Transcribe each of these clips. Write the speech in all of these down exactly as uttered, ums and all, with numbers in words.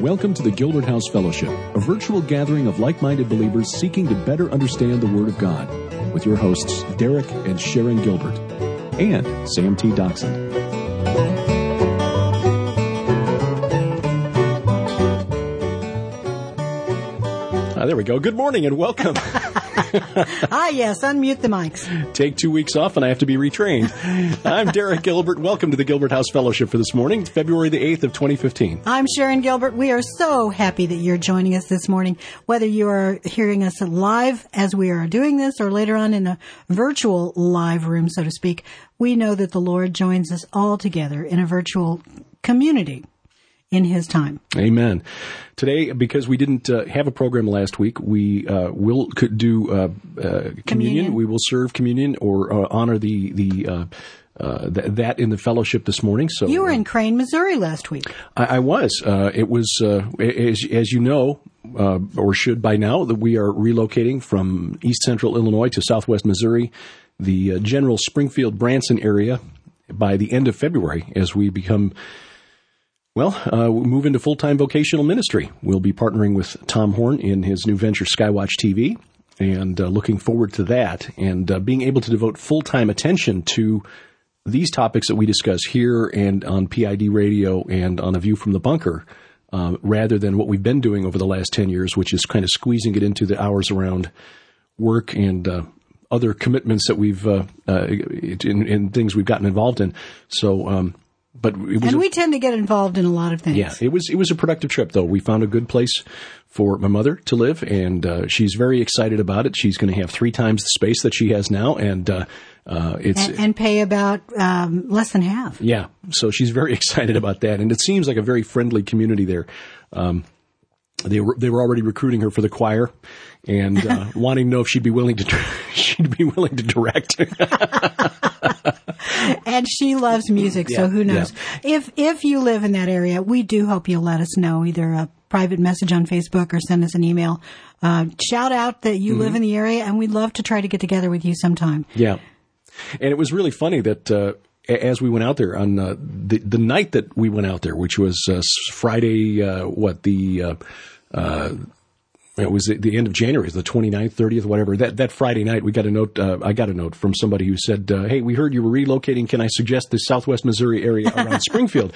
Welcome to the Gilbert House Fellowship, a virtual gathering of like-minded believers seeking to better understand the Word of God, with your hosts, Derek and Sharon Gilbert, and Sam T. Doxson. Ah, there we go. Good morning and welcome. Ah, yes, unmute the mics. Take two weeks off and I have to be retrained. I'm Derek Gilbert. Welcome to the Gilbert House Fellowship for this morning, February the eighth of twenty fifteen. I'm Sharon Gilbert. We are so happy that you're joining us this morning, whether you are hearing us live as we are doing this or later on in a virtual live room, so to speak. We know that the Lord joins us all together in a virtual community in His time. Amen. Today, because we didn't uh, have a program last week, we uh, will could do uh, uh, communion. Communion. We will serve communion or uh, honor the the uh, uh, th- that in the fellowship this morning. So You were uh, in Crane, Missouri last week. I, I was. Uh, it was uh, as as you know, uh, or should by now, that we are relocating from East Central Illinois to Southwest Missouri, the uh, general Springfield Branson area, by the end of February, as we become. Well, uh, we move into full-time vocational ministry. We'll be partnering with Tom Horn in his new venture, Skywatch T V, and uh, looking forward to that and uh, being able to devote full-time attention to these topics that we discuss here and on P I D Radio and on A View from the Bunker, uh, rather than what we've been doing over the last ten years, which is kind of squeezing it into the hours around work and uh, other commitments that we've, uh, uh, in, in things we've gotten involved in. So, um But it was and a, we tend to get involved in a lot of things. Yeah, it was it was a productive trip, though. We found a good place for my mother to live, and uh, she's very excited about it. She's going to have three times the space that she has now, and uh, uh, it's And, and pay about um, less than half. yeah. So she's very excited about that, and it seems like a very friendly community there. Um, they were they were already recruiting her for the choir, and uh, wanting to know if she'd be willing to she'd be willing to direct. And she loves music, so Yeah, who knows? yeah. If if you live in that area, we do hope you'll let us know, either a private message on Facebook or send us an email. Uh, shout out that you mm-hmm. live in the area, and we'd love to try to get together with you sometime. Yeah. And it was really funny that uh, as we went out there on uh, the the night that we went out there, which was uh, Friday, uh, what, the... Uh, uh, It was the end of January, the twenty-ninth, thirtieth, whatever. That that Friday night, we got a note. Uh, I got a note from somebody who said, uh, "Hey, we heard you were relocating. Can I suggest the Southwest Missouri area around Springfield?"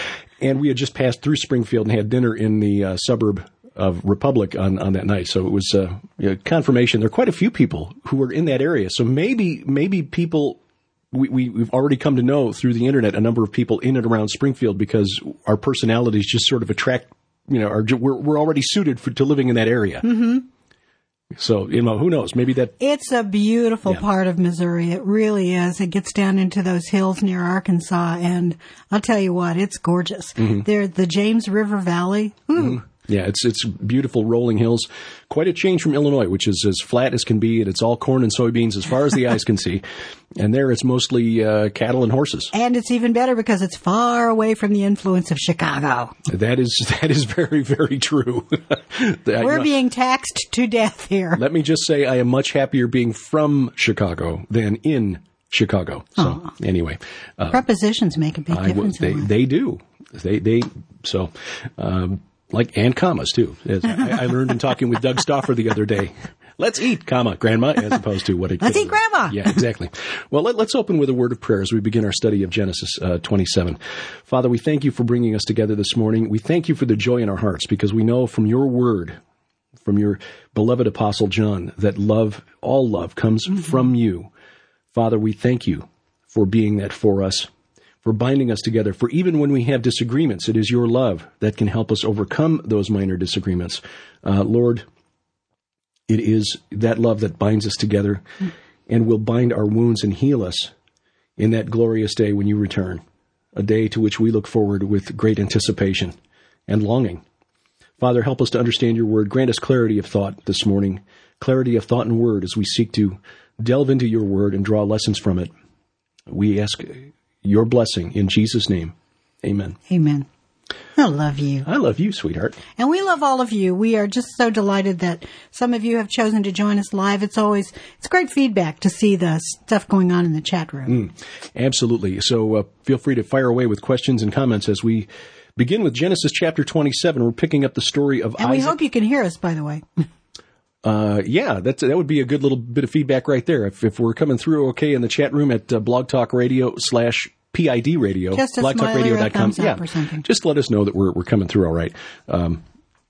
And we had just passed through Springfield and had dinner in the uh, suburb of Republic on, on that night. So it was uh, you know, confirmation. There are quite a few people who were in that area. So maybe maybe people we, we we've already come to know through the internet a number of people in and around Springfield because our personalities just sort of attract. You know, are, we're we're already suited for, to living in that area. Mm-hmm. So, you know, who knows? Maybe that... It's a beautiful yeah. part of Missouri. It really is. It gets down into those hills near Arkansas, and I'll tell you what, it's gorgeous. Mm-hmm. There, the James River Valley. Ooh. Mm-hmm. Yeah, it's it's beautiful rolling hills. Quite a change from Illinois, which is as flat as can be, and it's all corn and soybeans as far as the eyes can see. And there it's mostly uh, cattle and horses. And it's even better because it's far away from the influence of Chicago. That is that is very, very true. We're you know, being taxed to death here. Let me just say I am much happier being from Chicago than in Chicago. So Aww. Anyway. Uh, Prepositions make a big I, difference. they, in life. they do. They, they, so... Um, Like, and commas, too. As I, I learned in talking with Doug Stauffer the other day. Let's eat, comma, Grandma, as opposed to what it Let's eat, Grandma. Yeah, exactly. Well, let, let's open with a word of prayer as we begin our study of Genesis uh, twenty-seven. Father, we thank you for bringing us together this morning. We thank you for the joy in our hearts, because we know from your word, from your beloved Apostle John, that love, all love, comes mm-hmm. from you. Father, we thank you for being that for us, for binding us together, for even when we have disagreements, it is your love that can help us overcome those minor disagreements. Uh, Lord, it is that love that binds us together and will bind our wounds and heal us in that glorious day when you return, a day to which we look forward with great anticipation and longing. Father, help us to understand your word. Grant us clarity of thought this morning, clarity of thought and word as we seek to delve into your word and draw lessons from it. We ask your blessing in Jesus' name. Amen. Amen. I love you. I love you, sweetheart. And we love all of you. We are just so delighted that some of you have chosen to join us live. It's always, it's great feedback to see the stuff going on in the chat room. Mm, absolutely. So uh, feel free to fire away with questions and comments as we begin with Genesis chapter twenty-seven. We're picking up the story of and Isaac. And we hope you can hear us, by the way. Uh, yeah, that's, that would be a good little bit of feedback right there. If, if we're coming through okay in the chat room at uh, Blog Talk Radio slash P I D Radio, just a blog talk radio dot com. Yeah, or something. Just let us know that we're we're coming through all right. Um,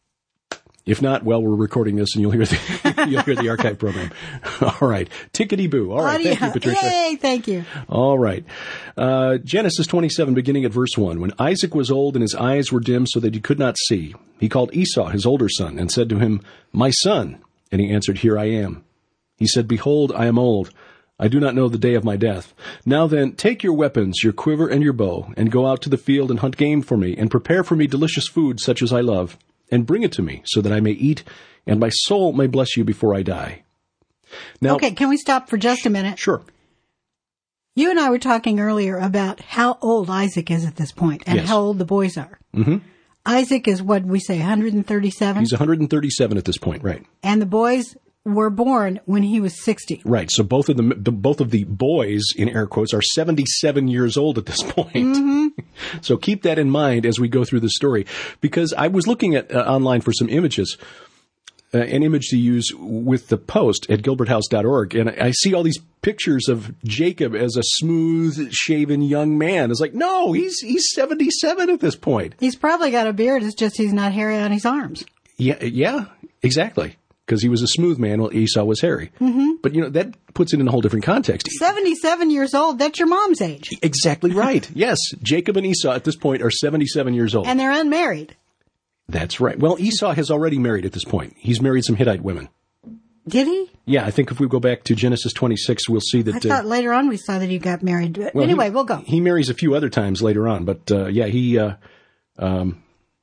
if not, well, we're recording this and you'll hear the you'll hear the archive program. All right, tickety boo. All right, Audio. Thank you, Patricia. Yay, thank you. All right, uh, Genesis twenty-seven, beginning at verse one. When Isaac was old and his eyes were dim, so that he could not see, he called Esau his older son and said to him, "My son." And he answered, "Here I am." He said, "Behold, I am old. I do not know the day of my death. Now then, take your weapons, your quiver and your bow, and go out to the field and hunt game for me, and prepare for me delicious food such as I love, and bring it to me, so that I may eat, and my soul may bless you before I die." Now, okay, can we stop for just a minute? Sure. You and I were talking earlier about how old Isaac is at this point, and Yes. how old the boys are. Mm-hmm. Isaac is, what we say, one hundred thirty-seven? He's one hundred thirty-seven at this point, right? And the boys were born when he was sixty. Right. So both of the, the both of the boys, in air quotes, are seventy-seven years old at this point. Mm-hmm. So keep that in mind as we go through the story, because I was looking at uh, online for some images, uh, an image to use with the post at gilbert house dot org, and I see all these pictures of Jacob as a smooth-shaven young man. It's like, no, he's he's seventy-seven at this point. He's probably got a beard. It's just he's not hairy on his arms. Yeah, yeah, exactly. Because he was a smooth man while Esau was hairy. Mm-hmm. But, you know, that puts it in a whole different context. seventy-seven years old, that's your mom's age. Exactly right. Yes, Jacob and Esau at this point are seventy-seven years old. And they're unmarried. That's right. Well, Esau has already married at this point. He's married some Hittite women. Did he? Yeah, I think if we go back to Genesis twenty-six, we'll see that... I thought uh, later on we saw that he got married. Well, anyway, he, we'll go. He marries a few other times later on, but uh, yeah, he... Uh, um,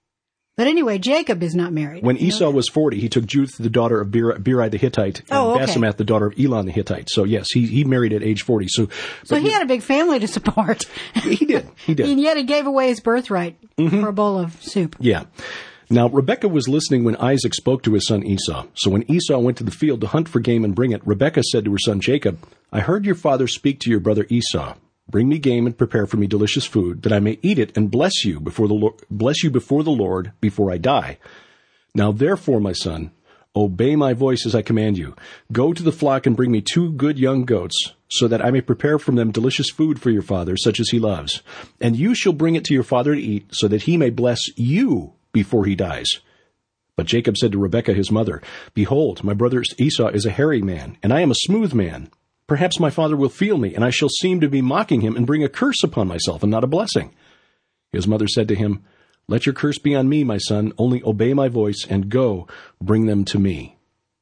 But anyway, Jacob is not married. When Esau was forty, he took Judith, the daughter of Beri, Beri the Hittite, and oh, okay. Basemath, the daughter of Elon the Hittite. So yes, he, he married at age forty. So, so he had a big family to support. He did. He did. And yet he gave away his birthright mm-hmm. for a bowl of soup. Yeah. Now, Rebekah was listening when Isaac spoke to his son Esau. So when Esau went to the field to hunt for game and bring it, Rebekah said to her son Jacob, "I heard your father speak to your brother Esau. Bring me game and prepare for me delicious food, that I may eat it and bless you before the Lord, bless you before the Lord before I die. Now therefore, my son, obey my voice as I command you. Go to the flock and bring me two good young goats, so that I may prepare from them delicious food for your father, such as he loves. And you shall bring it to your father to eat, so that he may bless you before he dies." But Jacob said to Rebekah his mother, "Behold, my brother Esau is a hairy man, and I am a smooth man. Perhaps my father will feel me, and I shall seem to be mocking him and bring a curse upon myself and not a blessing." His mother said to him, "Let your curse be on me, my son. Only obey my voice and go, bring them to me."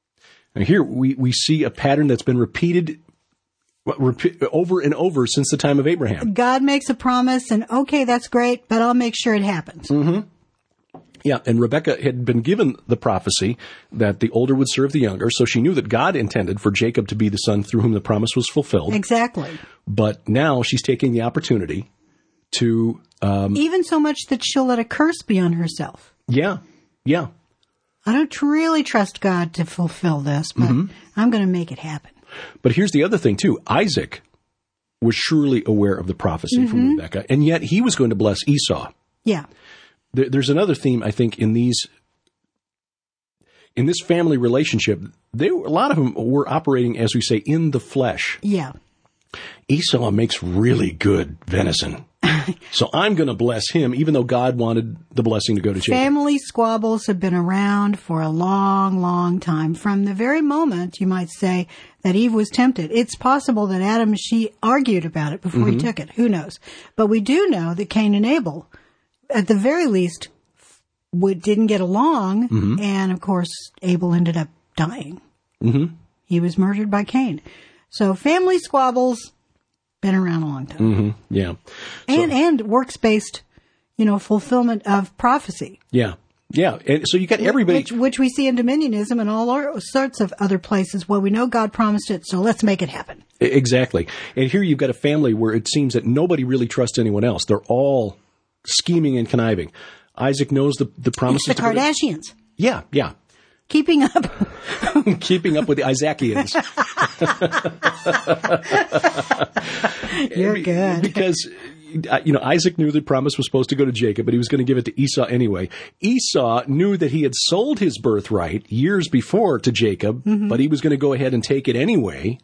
Now here we, we see a pattern that's been repeated repeat, over and over since the time of Abraham. God makes a promise, and okay, that's great, but I'll make sure it happens. Mm-hmm. Yeah, and Rebekah had been given the prophecy that the older would serve the younger, so she knew that God intended for Jacob to be the son through whom the promise was fulfilled. Exactly. But now she's taking the opportunity to... Um, Even so much that she'll let a curse be on herself. Yeah, yeah. I don't really trust God to fulfill this, but mm-hmm. I'm going to make it happen. But here's the other thing, too. Isaac was surely aware of the prophecy mm-hmm. from Rebekah, and yet he was going to bless Esau. Yeah. There's another theme, I think, in these, in this family relationship. They, a lot of them were operating, as we say, in the flesh. Yeah. Esau makes really good venison. So I'm going to bless him, even though God wanted the blessing to go to Jacob. Family squabbles have been around for a long, long time. From the very moment, you might say, that Eve was tempted. It's possible that Adam and she argued about it before mm-hmm. he took it. Who knows? But we do know that Cain and Abel, at the very least, would, didn't get along. Mm-hmm. And, of course, Abel ended up dying. Mm-hmm. He was murdered by Cain. So family squabbles, been around a long time. Mm-hmm. Yeah. And, so, and works-based, you know, fulfillment of prophecy. Yeah. Yeah. And so you got everybody. Which, which we see in dominionism and all sorts of other places where we know God promised it, so let's make it happen. Exactly. And here you've got a family where it seems that nobody really trusts anyone else. They're all scheming and conniving. Isaac knows the, the promises. It's the Kardashians. Yeah, yeah. Keeping up. Keeping up with the Isaacians. You're good. Because you know, Isaac knew the promise was supposed to go to Jacob, but he was going to give it to Esau anyway. Esau knew that he had sold his birthright years before to Jacob, mm-hmm. but he was going to go ahead and take it anyway.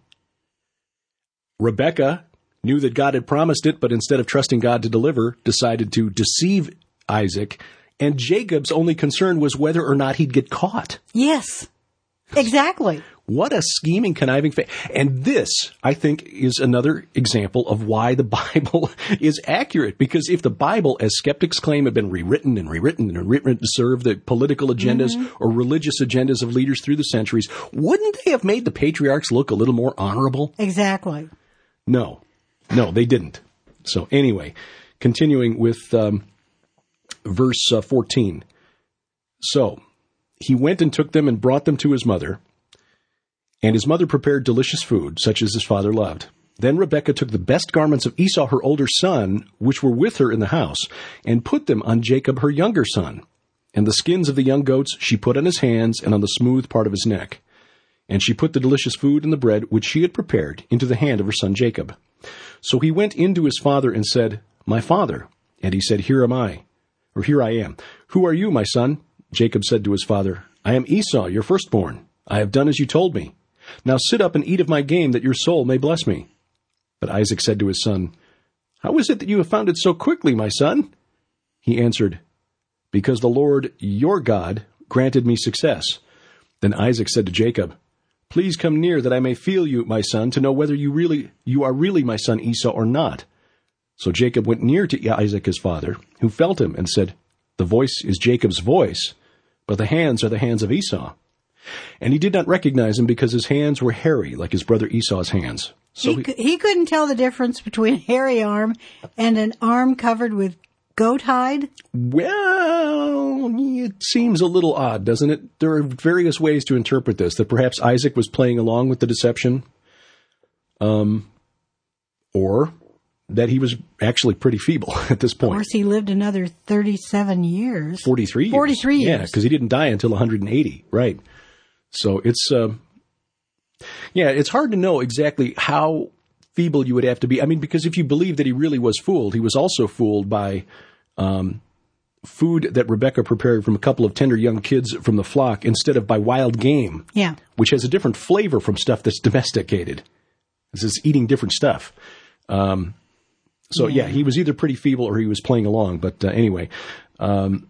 Rebekah knew that God had promised it, but instead of trusting God to deliver, decided to deceive Isaac. And Jacob's only concern was whether or not he'd get caught. Yes, exactly. What a scheming, conniving fa- And this, I think, is another example of why the Bible is accurate. Because if the Bible, as skeptics claim, had been rewritten and rewritten and rewritten to serve the political agendas mm-hmm. or religious agendas of leaders through the centuries, wouldn't they have made the patriarchs look a little more honorable? Exactly. No. No, they didn't. So anyway, continuing with um, verse uh, fourteen. So he went and took them and brought them to his mother. And his mother prepared delicious food, such as his father loved. Then Rebekah took the best garments of Esau, her older son, which were with her in the house, and put them on Jacob, her younger son. And the skins of the young goats she put on his hands and on the smooth part of his neck. And she put the delicious food and the bread which she had prepared into the hand of her son Jacob. So he went in to his father and said, "My father." And he said, "Here am I," or "Here I am." "Who are you, my son?" Jacob said to his father, "I am Esau, your firstborn. I have done as you told me. Now sit up and eat of my game, that your soul may bless me." But Isaac said to his son, "How is it that you have found it so quickly, my son?" He answered, "Because the Lord, your God, granted me success." Then Isaac said to Jacob, "Please come near, that I may feel you, my son, to know whether you really you are really my son Esau or not." So Jacob went near to Isaac his father, who felt him, and said, "The voice is Jacob's voice, but the hands are the hands of Esau." And he did not recognize him because his hands were hairy, like his brother Esau's hands. So he, he, he couldn't tell the difference between a hairy arm and an arm covered with goat hide? Well, it seems a little odd, doesn't it? There are various ways to interpret this, that perhaps Isaac was playing along with the deception, um, or that he was actually pretty feeble at this point. Of course, he lived another thirty-seven years. forty-three years. forty-three years. Yeah, because he didn't die until one hundred eighty, right. So it's, uh, yeah, it's hard to know exactly how feeble you would have to be. I mean, because if you believe that he really was fooled, he was also fooled by um, food that Rebekah prepared from a couple of tender young kids from the flock instead of by wild game, yeah, which has a different flavor from stuff that's domesticated. This is eating different stuff. Um, so, yeah. yeah, he was either pretty feeble or he was playing along. But uh, anyway, um,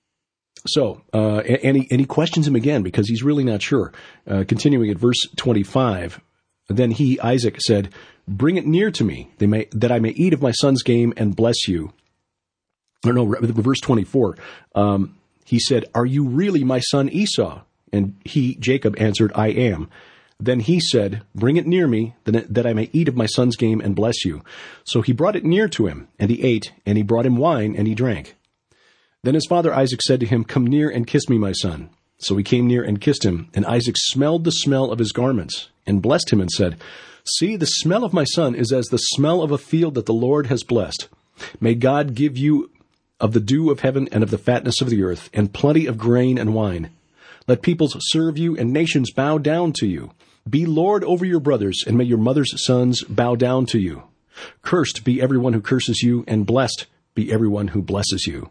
so, uh, and, he, and he questions him again because he's really not sure. Uh, continuing at verse twenty-five, then he, Isaac, said, "Bring it near to me, they may, that I may eat of my son's game and bless you." Or no, verse twenty-four, um, he said, "Are you really my son Esau?" And he, Jacob, answered, "I am." Then he said, "Bring it near me, that I may eat of my son's game and bless you." So he brought it near to him, and he ate, and he brought him wine, and he drank. Then his father Isaac said to him, "Come near and kiss me, my son." So he came near and kissed him, and Isaac smelled the smell of his garments, and blessed him, and said, "See, the smell of my son is as the smell of a field that the Lord has blessed. May God give you of the dew of heaven and of the fatness of the earth, and plenty of grain and wine. Let peoples serve you, and nations bow down to you. Be Lord over your brothers, and may your mother's sons bow down to you. Cursed be everyone who curses you, and blessed be everyone who blesses you."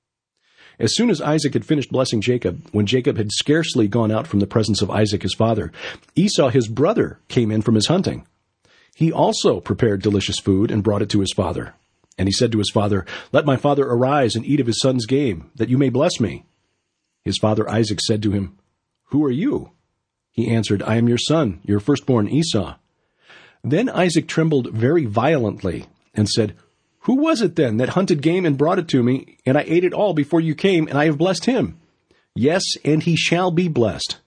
As soon as Isaac had finished blessing Jacob, when Jacob had scarcely gone out from the presence of Isaac his father, Esau his brother came in from his hunting. He also prepared delicious food and brought it to his father. And he said to his father, "Let my father arise and eat of his son's game, that you may bless me." His father Isaac said to him, "Who are you?" He answered, "I am your son, your firstborn Esau." Then Isaac trembled very violently and said, "Who was it then that hunted game and brought it to me, and I ate it all before you came, and I have blessed him? Yes, and he shall be blessed."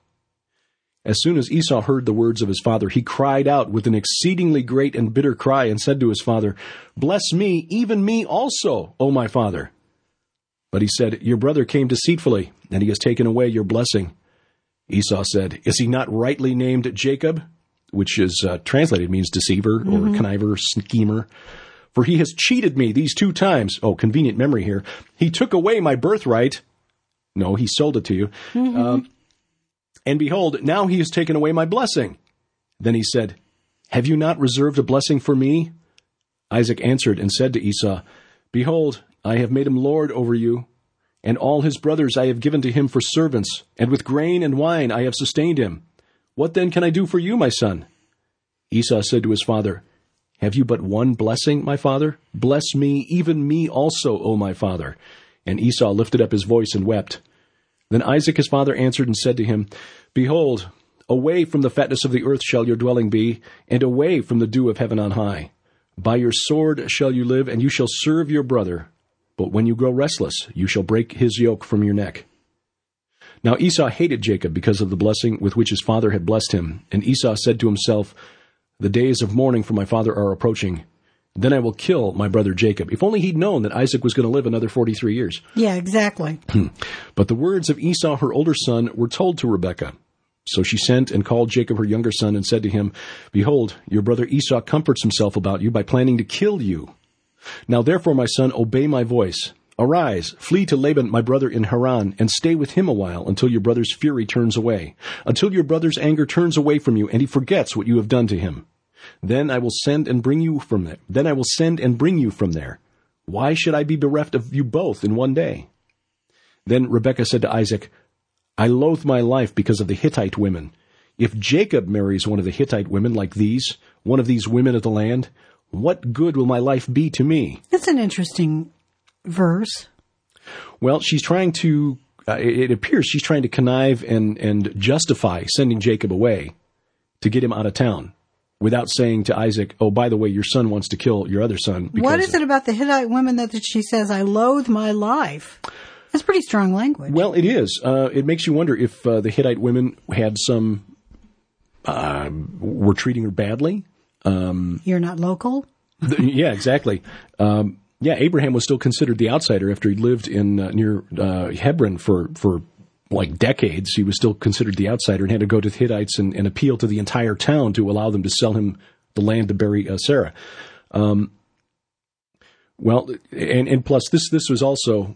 As soon as Esau heard the words of his father, he cried out with an exceedingly great and bitter cry, and said to his father, "Bless me, even me also, O my father." But he said, "Your brother came deceitfully, and he has taken away your blessing." Esau said, "Is he not rightly named Jacob?" Which is uh, translated means deceiver, mm-hmm. or conniver, schemer. "For he has cheated me these two times." Oh, convenient memory here. "He took away my birthright." No, he sold it to you. Mm-hmm. Um, "and behold, now he has taken away my blessing." Then he said, "Have you not reserved a blessing for me? Isaac answered and said to Esau, Behold, I have made him lord over you, and all his brothers I have given to him for servants, and with grain and wine I have sustained him. What then can I do for you, my son? Esau said to his father, Have you but one blessing, my father? Bless me, even me also, O my father. And Esau lifted up his voice and wept. Then Isaac his father answered and said to him, Behold, away from the fatness of the earth shall your dwelling be, and away from the dew of heaven on high. By your sword shall you live, and you shall serve your brother. But when you grow restless, you shall break his yoke from your neck. Now Esau hated Jacob because of the blessing with which his father had blessed him. And Esau said to himself, The days of mourning for my father are approaching. Then I will kill my brother Jacob. If only he'd known that Isaac was going to live another forty-three years. Yeah, exactly. But the words of Esau, her older son, were told to Rebekah. So she sent and called Jacob, her younger son, and said to him, Behold, your brother Esau comforts himself about you by planning to kill you. Now therefore, my son, obey my voice. Arise, flee to Laban, my brother in Haran, and stay with him a while until your brother's fury turns away, until your brother's anger turns away from you, and he forgets what you have done to him. Then I will send and bring you from there. Then I will send and bring you from there. Why should I be bereft of you both in one day? Then Rebekah said to Isaac, I loathe my life because of the Hittite women. If Jacob marries one of the Hittite women like these, one of these women of the land, what good will my life be to me? That's an interesting verse. Well, she's trying to, uh, it appears she's trying to connive and, and justify sending Jacob away to get him out of town, without saying to Isaac, oh, by the way, your son wants to kill your other son. What is it about the Hittite women that, that she says, I loathe my life? That's pretty strong language. Well, it is. Uh, it makes you wonder if uh, the Hittite women had some, uh, were treating her badly. Um, You're not local? the, yeah, exactly. Um, yeah, Abraham was still considered the outsider after he lived in uh, near uh, Hebron for, for like decades. He was still considered the outsider and had to go to the Hittites and, and appeal to the entire town to allow them to sell him the land to bury uh, Sarah. Um, well, and, and plus this, this was also,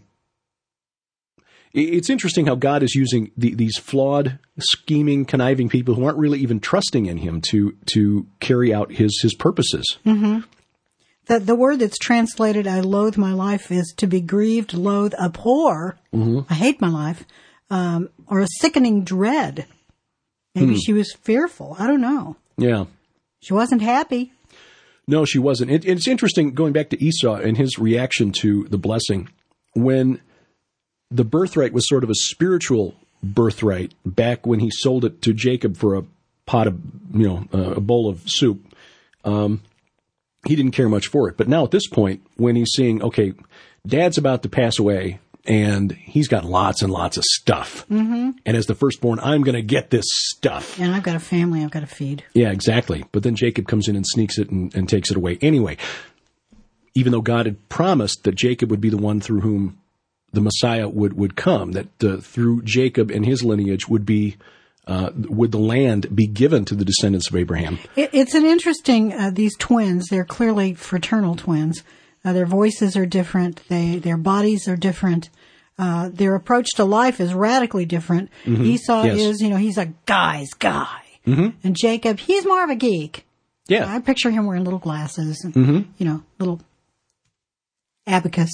it's interesting how God is using the, these flawed, scheming, conniving people who aren't really even trusting in him to, to carry out his, his purposes. Mm-hmm. The, the word that's translated, I loathe my life, is to be grieved, loathe, abhor. Mm-hmm. I hate my life. Um, or a sickening dread. Maybe hmm. she was fearful. I don't know. Yeah. She wasn't happy. No, she wasn't. It, it's interesting, going back to Esau and his reaction to the blessing, when the birthright was sort of a spiritual birthright back when he sold it to Jacob for a pot of, you know, uh, a bowl of soup, um, he didn't care much for it. But now at this point, when he's seeing, okay, Dad's about to pass away, and he's got lots and lots of stuff. Mm-hmm. And as the firstborn, I'm going to get this stuff. And I've got a family I've got to feed. Yeah, exactly. But then Jacob comes in and sneaks it and, and takes it away. Anyway, even though God had promised that Jacob would be the one through whom the Messiah would, would come, that uh, through Jacob and his lineage would be, uh, would the land be given to the descendants of Abraham. It, it's an interesting, uh, these twins, they're clearly fraternal twins. Uh, their voices are different. They, their bodies are different. Uh, their approach to life is radically different. Mm-hmm. Esau yes. is, you know, he's a guy's guy. Mm-hmm. And Jacob, he's more of a geek. Yeah. I picture him wearing little glasses and, mm-hmm. you know, little abacus.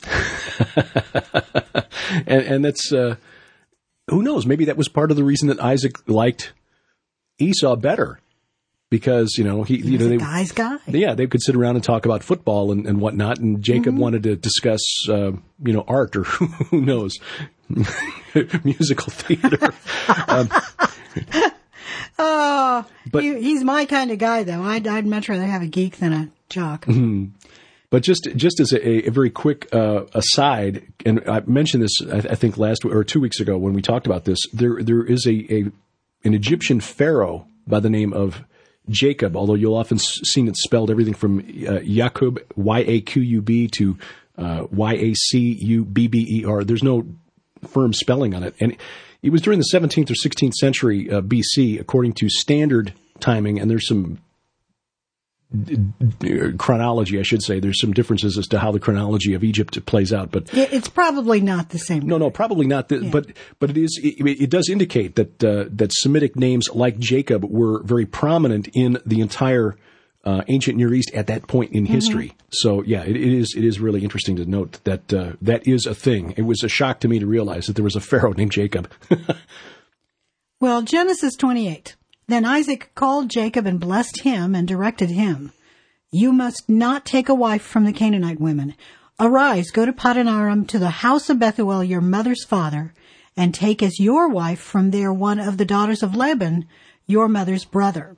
and, and that's, uh, who knows, maybe that was part of the reason that Isaac liked Esau better. Because, you know, he, he you know, a they, guy's guy. Yeah, they could sit around and talk about football and, and whatnot. And Jacob mm-hmm. wanted to discuss, uh, you know, art or who knows, musical theater. um, oh, but, he, he's my kind of guy, though. I'd, I'd much rather have a geek than a jock. Mm-hmm. But just just as a, a very quick uh, aside, and I mentioned this, I, I think last or two weeks ago when we talked about this. There there is a, a an Egyptian pharaoh by the name of Jacob, although you'll often seen it spelled everything from uh, Yaqub, Y A Q U B, to uh, Y A C U B B E R. There's no firm spelling on it. And it was during the seventeenth or sixteenth century uh, B C, according to standard timing, and there's some d- d- chronology, I should say. There's some differences as to how the chronology of Egypt plays out. But it's probably not the same. No, no, probably not. The, yeah. But but it is. It, it does indicate that uh, that Semitic names like Jacob were very prominent in the entire uh, ancient Near East at that point in mm-hmm. history. So yeah, it, it is it is really interesting to note that uh, that is a thing. It was a shock to me to realize that there was a Pharaoh named Jacob. Well, Genesis twenty-eight. Then Isaac called Jacob and blessed him and directed him, "You must not take a wife from the Canaanite women. Arise, go to Paddan Aram, to the house of Bethuel, your mother's father, and take as your wife from there one of the daughters of Laban, your mother's brother."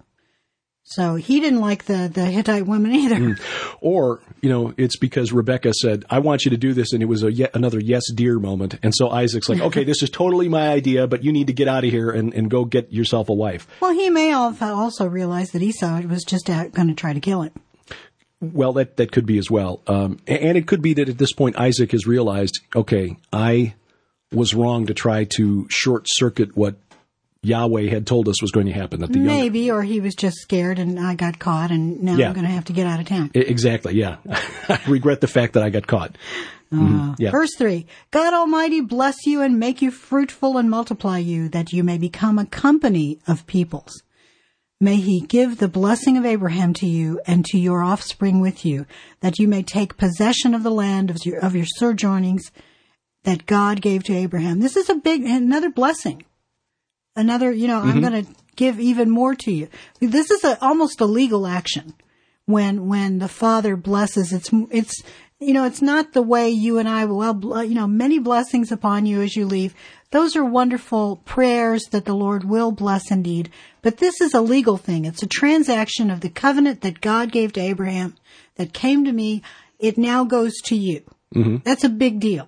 So he didn't like the, the Hittite women either. Mm. Or, you know, it's because Rebecca said, "I want you to do this," and it was a yet another yes, dear moment. And so Isaac's like, okay, this is totally my idea, but you need to get out of here and, and go get yourself a wife. Well, he may have also realized that Esau was just going to try to kill him. Well, that, that could be as well. Um, and it could be that at this point Isaac has realized, okay, I was wrong to try to short-circuit what Yahweh had told us was going to happen. That the Maybe, younger... or he was just scared and I got caught and now yeah. I'm going to have to get out of town. Exactly, yeah. I regret the fact that I got caught. Uh, mm-hmm. yeah. Verse three, God Almighty bless you and make you fruitful and multiply you, that you may become a company of peoples. May he give the blessing of Abraham to you and to your offspring with you, that you may take possession of the land of your, of your sojournings that God gave to Abraham. This is a big, another blessing. Another, you know, mm-hmm. I'm going to give even more to you. This is a, almost a legal action when, when the father blesses. It's, it's, you know, it's not the way you and I, well, you know, many blessings upon you as you leave. Those are wonderful prayers that the Lord will bless indeed. But this is a legal thing. It's a transaction of the covenant that God gave to Abraham that came to me. It now goes to you. Mm-hmm. That's a big deal.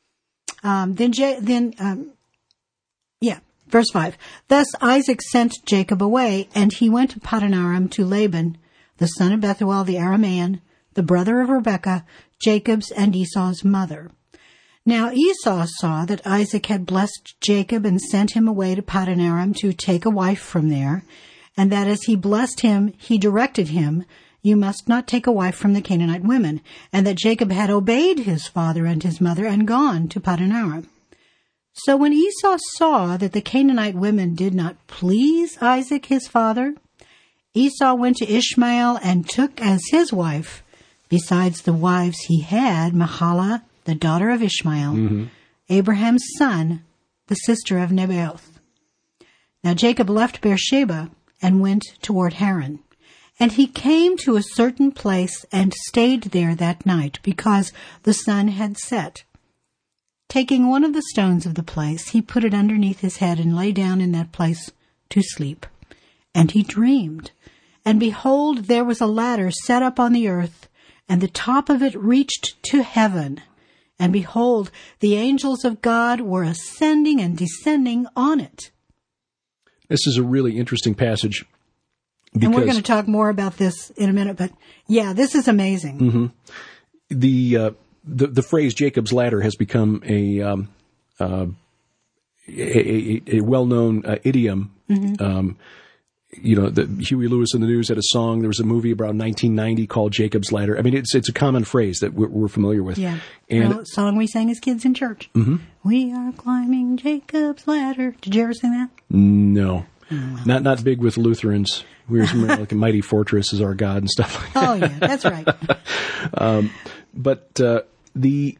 Um, then, J- then, um, yeah. Verse five, thus Isaac sent Jacob away, and he went to Paddan Aram to Laban, the son of Bethuel the Aramean, the brother of Rebekah, Jacob's and Esau's mother. Now Esau saw that Isaac had blessed Jacob and sent him away to Paddan Aram to take a wife from there, and that as he blessed him, he directed him, "You must not take a wife from the Canaanite women," and that Jacob had obeyed his father and his mother and gone to Paddan Aram. So when Esau saw that the Canaanite women did not please Isaac his father, Esau went to Ishmael and took as his wife, besides the wives he had, Mahlah, the daughter of Ishmael, mm-hmm. Abraham's son, the sister of Nebaioth. Now Jacob left Beersheba and went toward Haran. And he came to a certain place and stayed there that night, because the sun had set. Taking one of the stones of the place, he put it underneath his head and lay down in that place to sleep. And he dreamed. And behold, there was a ladder set up on the earth, and the top of it reached to heaven. And behold, the angels of God were ascending and descending on it. This is a really interesting passage. And we're going to talk more about this in a minute, but yeah, this is amazing. Mm-hmm. The, uh, the the phrase Jacob's ladder has become a um, uh, a, a, a well-known uh, idiom. Mm-hmm. Um, you know, the, Huey Lewis in the News had a song. There was a movie around nineteen ninety called Jacob's Ladder. I mean, it's it's a common phrase that we're, we're familiar with. Yeah, and well, song we sang as kids in church. Mm-hmm. We are climbing Jacob's ladder. Did you ever sing that? No, oh, not not big with Lutherans. We were like a mighty fortress is our God and stuff like that. Oh yeah, that's right. um, but uh, the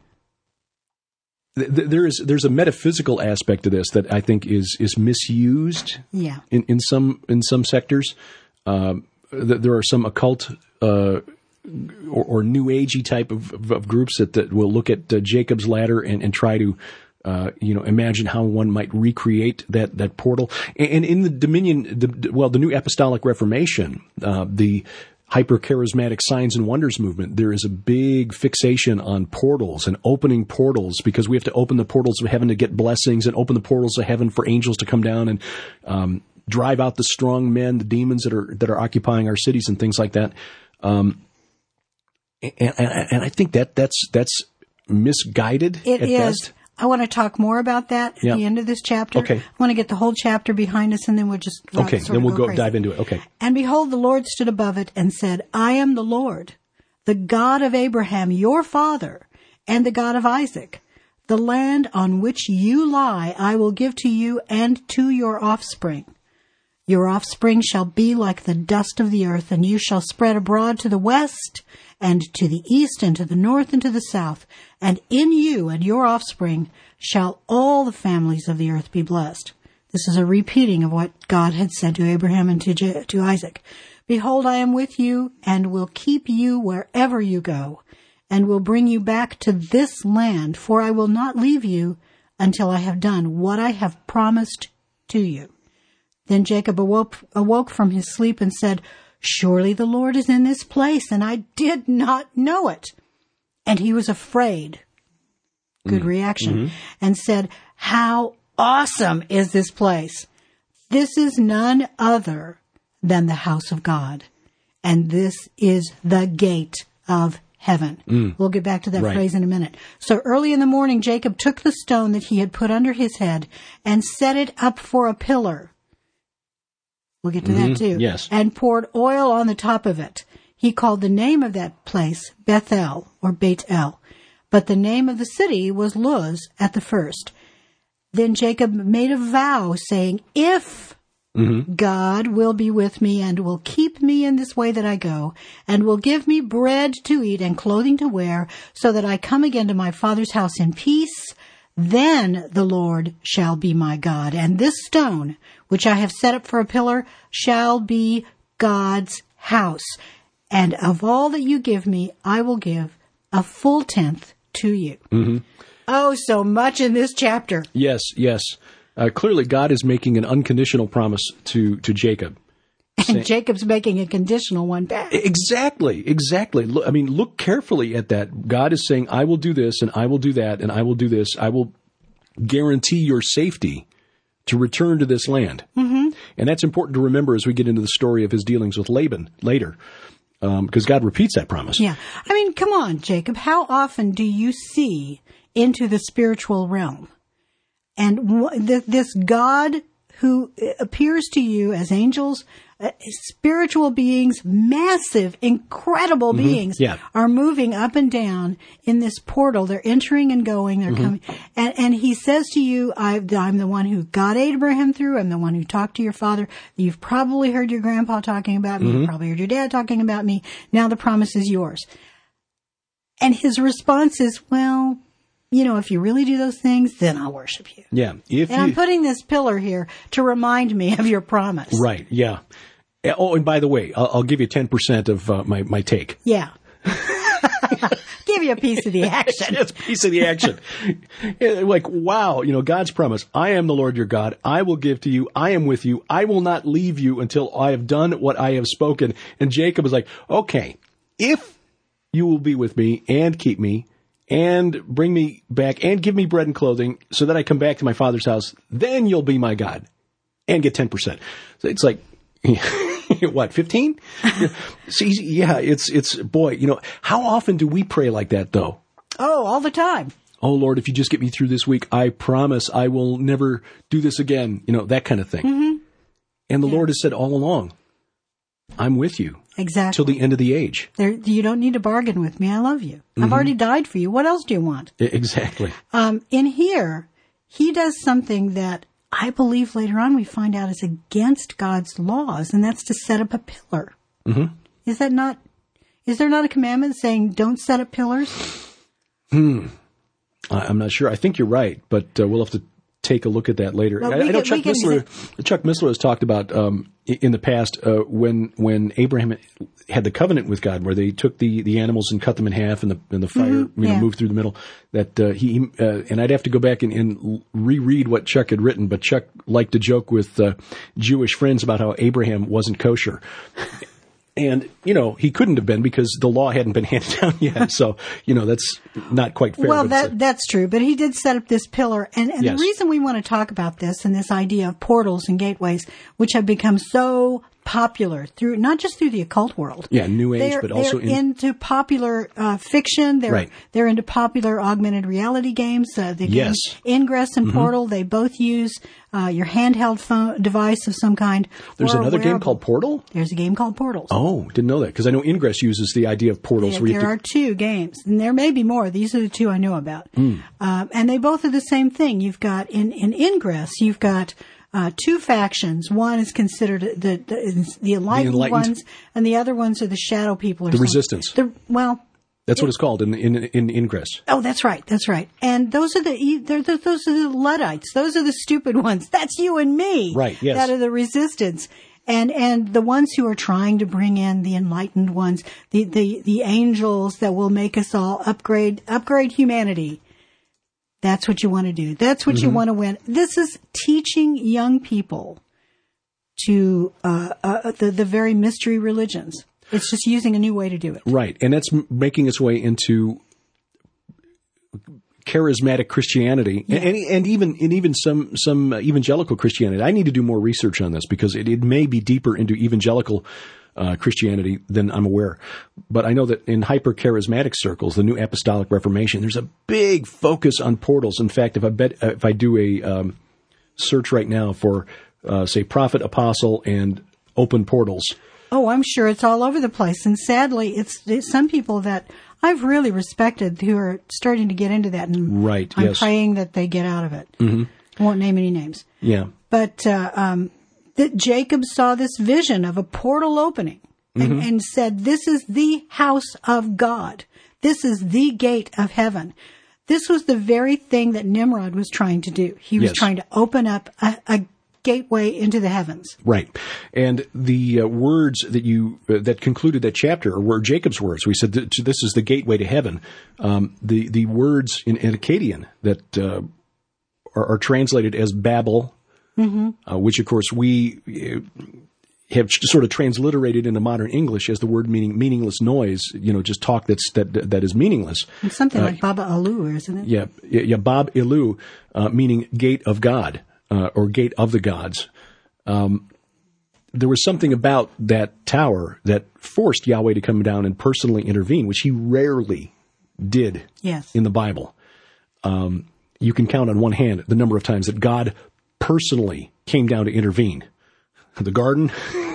there is there's a metaphysical aspect to this that I think is is misused. Yeah. In, in some in some sectors, um, th- there are some occult uh, or, or new agey type of, of, of groups that, that will look at uh, Jacob's ladder and, and try to uh, you know imagine how one might recreate that that portal. And, and in the Dominion, the, well, the New Apostolic Reformation, uh, the hyper-charismatic signs and wonders movement, there is a big fixation on portals and opening portals because we have to open the portals of heaven to get blessings and open the portals of heaven for angels to come down and um, drive out the strong men, the demons that are that are occupying our cities and things like that. Um, and, and, and I think that that's that's misguided it at is. best. I want to talk more about that at yeah. the end of this chapter. Okay. I want to get the whole chapter behind us, and then we'll just uh, okay. Sort then we'll go, go dive into it. Okay. And behold, the Lord stood above it and said, "I am the Lord, the God of Abraham, your father, and the God of Isaac. The land on which you lie, I will give to you and to your offspring. Your offspring shall be like the dust of the earth, and you shall spread abroad to the west, and to the east, and to the north, and to the south. And in you and your offspring shall all the families of the earth be blessed. This is a repeating of what God had said to Abraham and to, Je- to Isaac. Behold, I am with you, and will keep you wherever you go, and will bring you back to this land, for I will not leave you until I have done what I have promised to you. Then Jacob awoke, awoke from his sleep and said, Surely the Lord is in this place, and I did not know it. And he was afraid. Good mm-hmm. reaction. Mm-hmm. And said, How awesome is this place? This is none other than the house of God, and this is the gate of heaven. Mm. We'll get back to that right. phrase in a minute. So early in the morning, Jacob took the stone that he had put under his head and set it up for a pillar. We'll get to mm-hmm. that too. Yes. And poured oil on the top of it. He called the name of that place Bethel, or Beit El. But the name of the city was Luz at the first. Then Jacob made a vow, saying, If mm-hmm. God will be with me and will keep me in this way that I go, and will give me bread to eat and clothing to wear, so that I come again to my father's house in peace, then the Lord shall be my God, and this stone, which I have set up for a pillar, shall be God's house. And of all that you give me, I will give a full tenth to you. Mm-hmm. Oh, so much in this chapter. Yes, yes. Uh, clearly, God is making an unconditional promise to, to Jacob. And saying, Jacob's making a conditional one back. Exactly, exactly. Look, I mean, look carefully at that. God is saying, I will do this, and I will do that, and I will do this. I will guarantee your safety to return to this land. Mm-hmm. And that's important to remember as we get into the story of his dealings with Laban later, because um, God repeats that promise. Yeah. I mean, come on, Jacob. How often do you see into the spiritual realm? And th- this God who appears to you as angels, uh, spiritual beings, massive, incredible mm-hmm. beings, yeah. are moving up and down in this portal. They're entering and going. They're mm-hmm. coming. And, and he says to you, I've, I'm the one who got Abraham through. I'm the one who talked to your father. You've probably heard your grandpa talking about me. Mm-hmm. You've probably heard your dad talking about me. Now the promise is yours. And his response is, well, you know, if you really do those things, then I'll worship you. Yeah. If and you, I'm putting this pillar here to remind me of your promise. Right. Yeah. Oh, and by the way, I'll, I'll give you ten percent of uh, my, my take. Yeah. Give you a piece of the action. It's a piece of the action. Like, wow, you know, God's promise. I am the Lord your God. I will give to you. I am with you. I will not leave you until I have done what I have spoken. And Jacob is like, okay, if you will be with me and keep me, and bring me back and give me bread and clothing so that I come back to my father's house, then you'll be my God and get ten percent. So it's like, what, fifteen? See, yeah, it's, it's, boy, you know, how often do we pray like that though? Oh, all the time. Oh Lord, if you just get me through this week, I promise I will never do this again. You know, that kind of thing. Mm-hmm. And the yeah. Lord has said all along, I'm with you. Exactly. Till the end of the age. There, you don't need to bargain with me. I love you. Mm-hmm. I've already died for you. What else do you want? Exactly. Um, in here, he does something that I believe later on we find out is against God's laws, and that's to set up a pillar. Mm-hmm. Is that not, is there not a commandment saying don't set up pillars? Hmm. I'm not sure. I think you're right, but uh, we'll have to take a look at that later. Well, I, I know Chuck Missler, say- Chuck Missler has talked about um, in the past uh, when when Abraham had the covenant with God, where they took the, the animals and cut them in half, and the and the fire mm-hmm. you know yeah. moved through the middle. That uh, he uh, and I'd have to go back and, and reread what Chuck had written, but Chuck liked to joke with uh, Jewish friends about how Abraham wasn't kosher. And, you know, he couldn't have been because the law hadn't been handed down yet. So, you know, that's not quite fair. Well, that, that's true. But he did set up this pillar. And, and yes. the reason we want to talk about this and this idea of portals and gateways, which have become so popular through, not just through the occult world. Yeah, New Age, they're, but also they're in... into popular uh, fiction. They're right. they're into popular augmented reality games. Uh, the yes. games Ingress and mm-hmm. Portal, they both use uh, your handheld phone device of some kind. There's another game called Portal? There's a game called Portals. Oh, didn't know that, because I know Ingress uses the idea of portals. Yeah, where there you are have to... two games, and there may be more. These are the two I know about. Mm. Um, and they both are the same thing. You've got, in, in Ingress, you've got uh, two factions. One is considered the the, the, enlightened, the enlightened ones, and the other ones are the shadow people. Or the something. resistance. The, well, that's it, what it's called in in in Ingress. Oh, that's right, that's right. And those are the they're, they're, those are the Luddites. Those are the stupid ones. That's you and me. Right. Yes. That are the resistance. And and the ones who are trying to bring in the enlightened ones, the, the, the angels that will make us all upgrade upgrade humanity. That's what you want to do. That's what mm-hmm. you want to win. This is teaching young people to uh, uh, the the very mystery religions. It's just using a new way to do it. Right, and that's making its way into charismatic Christianity, yeah. and, and even and even some some evangelical Christianity. I need to do more research on this because it, it may be deeper into evangelical uh, Christianity than I'm aware. But I know that in hyper charismatic circles, the New Apostolic Reformation, there's a big focus on portals. In fact, if I bet if I do a um, search right now for uh, say prophet, apostle, and open portals. Oh, I'm sure it's all over the place, and sadly, it's, it's some people that I've really respected who are starting to get into that, and right, I'm yes. praying that they get out of it. Mm-hmm. I won't name any names. Yeah. But uh, um, that Jacob saw this vision of a portal opening and, mm-hmm. and said, this is the house of God. This is the gate of heaven. This was the very thing that Nimrod was trying to do. He was yes. trying to open up a, a gateway into the heavens. Right. And the uh, words that you uh, that concluded that chapter were Jacob's words. We said that this is the gateway to heaven. Um, the the words in, in Akkadian that uh, are, are translated as Babel, mm-hmm. uh, which of course we uh, have sort of transliterated into modern English as the word meaning meaningless noise. You know, just talk that's that that is meaningless. It's something uh, like Baba Alu, isn't it? Yeah, yeah, Bab Ilu, uh, meaning gate of God. Uh, or gate of the gods. Um, there was something about that tower that forced Yahweh to come down and personally intervene, which he rarely did yes. in the Bible. Um, you can count on one hand the number of times that God personally came down to intervene. The garden,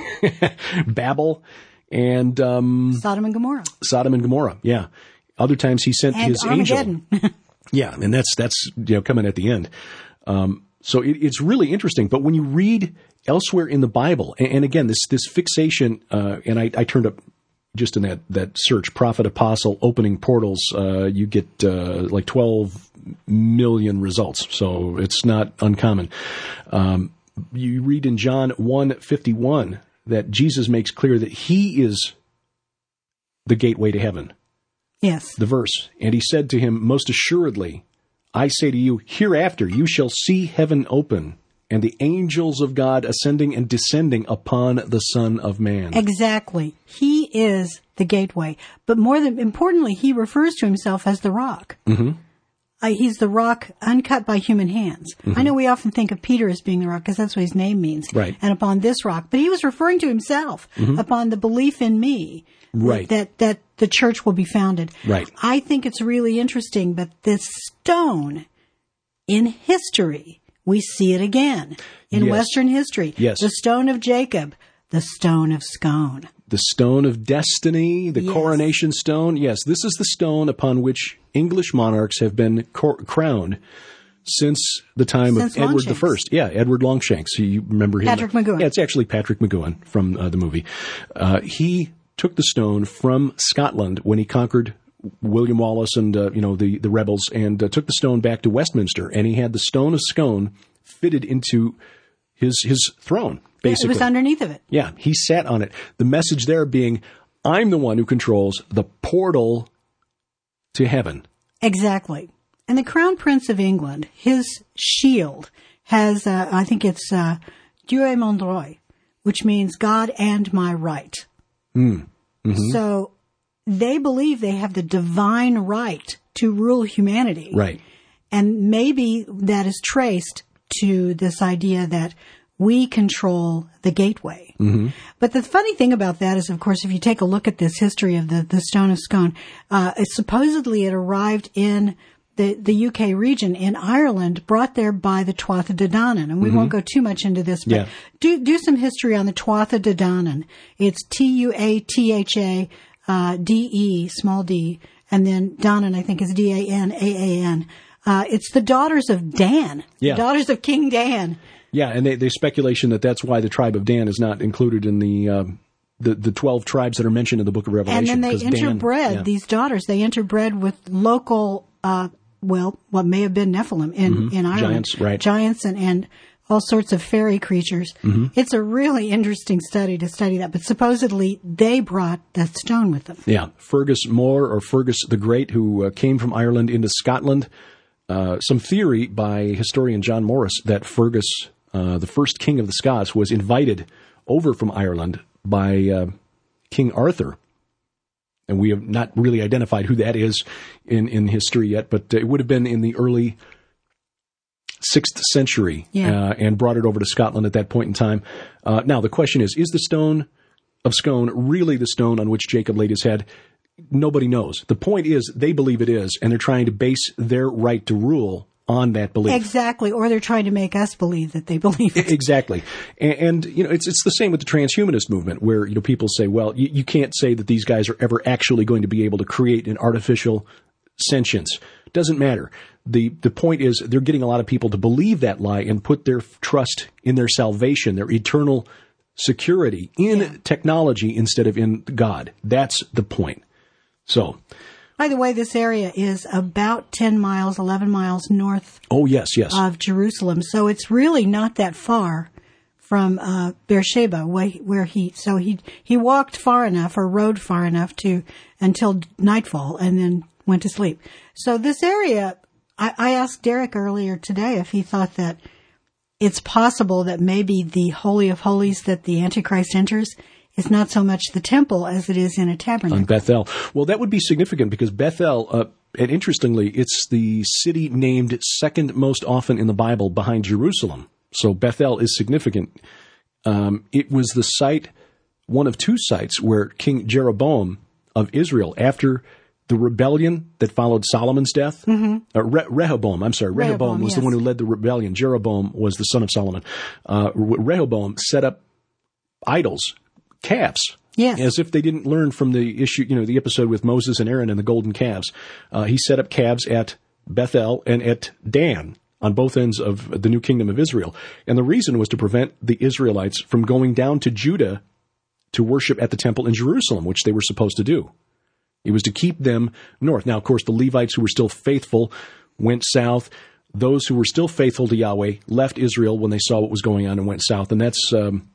Babel, and um, Sodom and Gomorrah. Sodom and Gomorrah, yeah. Other times he sent and his Armageddon. angel. Yeah, and that's that's you know coming at the end. Um, So it, it's really interesting. But when you read elsewhere in the Bible, and, and again, this this fixation, uh, and I, I turned up just in that, that search, prophet, apostle, opening portals, uh, you get uh, like twelve million results. So it's not uncommon. Um, you read in John one fifty-one that Jesus makes clear that he is the gateway to heaven. Yes. The verse. And he said to him, most assuredly, I say to you, hereafter you shall see heaven open, and the angels of God ascending and descending upon the Son of Man. Exactly. He is the gateway. But more than importantly, he refers to himself as the rock. Mm-hmm. Uh, he's the rock uncut by human hands. Mm-hmm. I know we often think of Peter as being the rock because that's what his name means. Right. And upon this rock. But he was referring to himself mm-hmm. upon the belief in me. Right. That, that the church will be founded. Right. I think it's really interesting, but this stone in history, we see it again in yes. Western history. Yes. The stone of Jacob, the stone of Scone. The stone of destiny, the yes. coronation stone. Yes, this is the stone upon which English monarchs have been cor- crowned since the time since of Edward the First. Yeah, Edward Longshanks. You remember him? Patrick McGowan. Yeah, it's actually Patrick McGowan from uh, the movie. Uh, he took the stone from Scotland when he conquered William Wallace and uh, you know the the rebels, and uh, took the stone back to Westminster, and he had the stone of Scone fitted into his his throne. Basically, yeah, it was underneath of it. Yeah, he sat on it. The message there being, "I'm the one who controls the portal to heaven." Exactly. And the Crown Prince of England, his shield has, uh, I think it's uh, Dieu et mon droit, which means God and my right. Mm. Mm-hmm. So they believe they have the divine right to rule humanity. Right. And maybe that is traced to this idea that we control the gateway. Mm-hmm. But the funny thing about that is, of course, if you take a look at this history of the, the Stone of Scone, uh, it, supposedly it arrived in the, the U K region in Ireland, brought there by the Tuatha De Danann. And we mm-hmm. won't go too much into this, but yeah. do, do some history on the Tuatha De Danann. It's T U A T H A, uh, D E, small d, and then Danann, I think, is D A N A A N. Uh, it's the daughters of Dan, yeah. the daughters of King Dan. Yeah, and they, there's speculation that that's why the tribe of Dan is not included in the um, the, the twelve tribes that are mentioned in the book of Revelation. And then they 'cause Dan- interbred, yeah. these daughters, they interbred with local, uh, well, what may have been Nephilim in, Mm-hmm. in Ireland. Giants, right. Giants and, and all sorts of fairy creatures. Mm-hmm. It's a really interesting study to study that, but supposedly they brought that stone with them. Yeah, Fergus Moore or Fergus the Great, who uh, came from Ireland into Scotland. Uh, some theory by historian John Morris that Fergus, uh, the first king of the Scots, was invited over from Ireland by uh, King Arthur. And we have not really identified who that is in, in history yet, but it would have been in the early sixth century, Yeah. uh, and brought it over to Scotland at that point in time. Uh, now, the question is, is the stone of Scone really the stone on which Jacob laid his head? Nobody knows. The point is, they believe it is, and they're trying to base their right to rule on that belief. Exactly. Or they're trying to make us believe that they believe it. Exactly. And, and, you know, it's it's the same with the transhumanist movement, where, you know, people say, well, you, you can't say that these guys are ever actually going to be able to create an artificial sentience. Doesn't matter. The the point is, they're getting a lot of people to believe that lie and put their trust in their salvation, their eternal security in Yeah. technology instead of in God. That's the point. So, By the way, this area is about ten miles, eleven miles north oh, yes, yes. of Jerusalem. So it's really not that far from uh, Beersheba, where, where he, so he, he walked far enough or rode far enough to, until nightfall and then went to sleep. So this area, I, I asked Derek earlier today if he thought that it's possible that maybe the Holy of Holies that the Antichrist enters is not so much the temple as it is in a tabernacle. On Bethel. Well, that would be significant because Bethel, uh, and interestingly, it's the city named second most often in the Bible behind Jerusalem. So Bethel is significant. Um, it was the site, one of two sites, where King Jeroboam of Israel, after the rebellion that followed Solomon's death, mm-hmm. uh, Re- Rehoboam, I'm sorry, Rehoboam, Rehoboam, was yes. the one who led the rebellion. Jeroboam was the son of Solomon. Uh, Rehoboam set up idols, calves. Yes. As if they didn't learn from the issue, you know, the episode with Moses and Aaron and the golden calves. Uh, he set up calves at Bethel and at Dan on both ends of the new kingdom of Israel. And the reason was to prevent the Israelites from going down to Judah to worship at the temple in Jerusalem, which they were supposed to do. It was to keep them north. Now, of course, the Levites who were still faithful went south. Those who were still faithful to Yahweh left Israel when they saw what was going on and went south. And that's, um,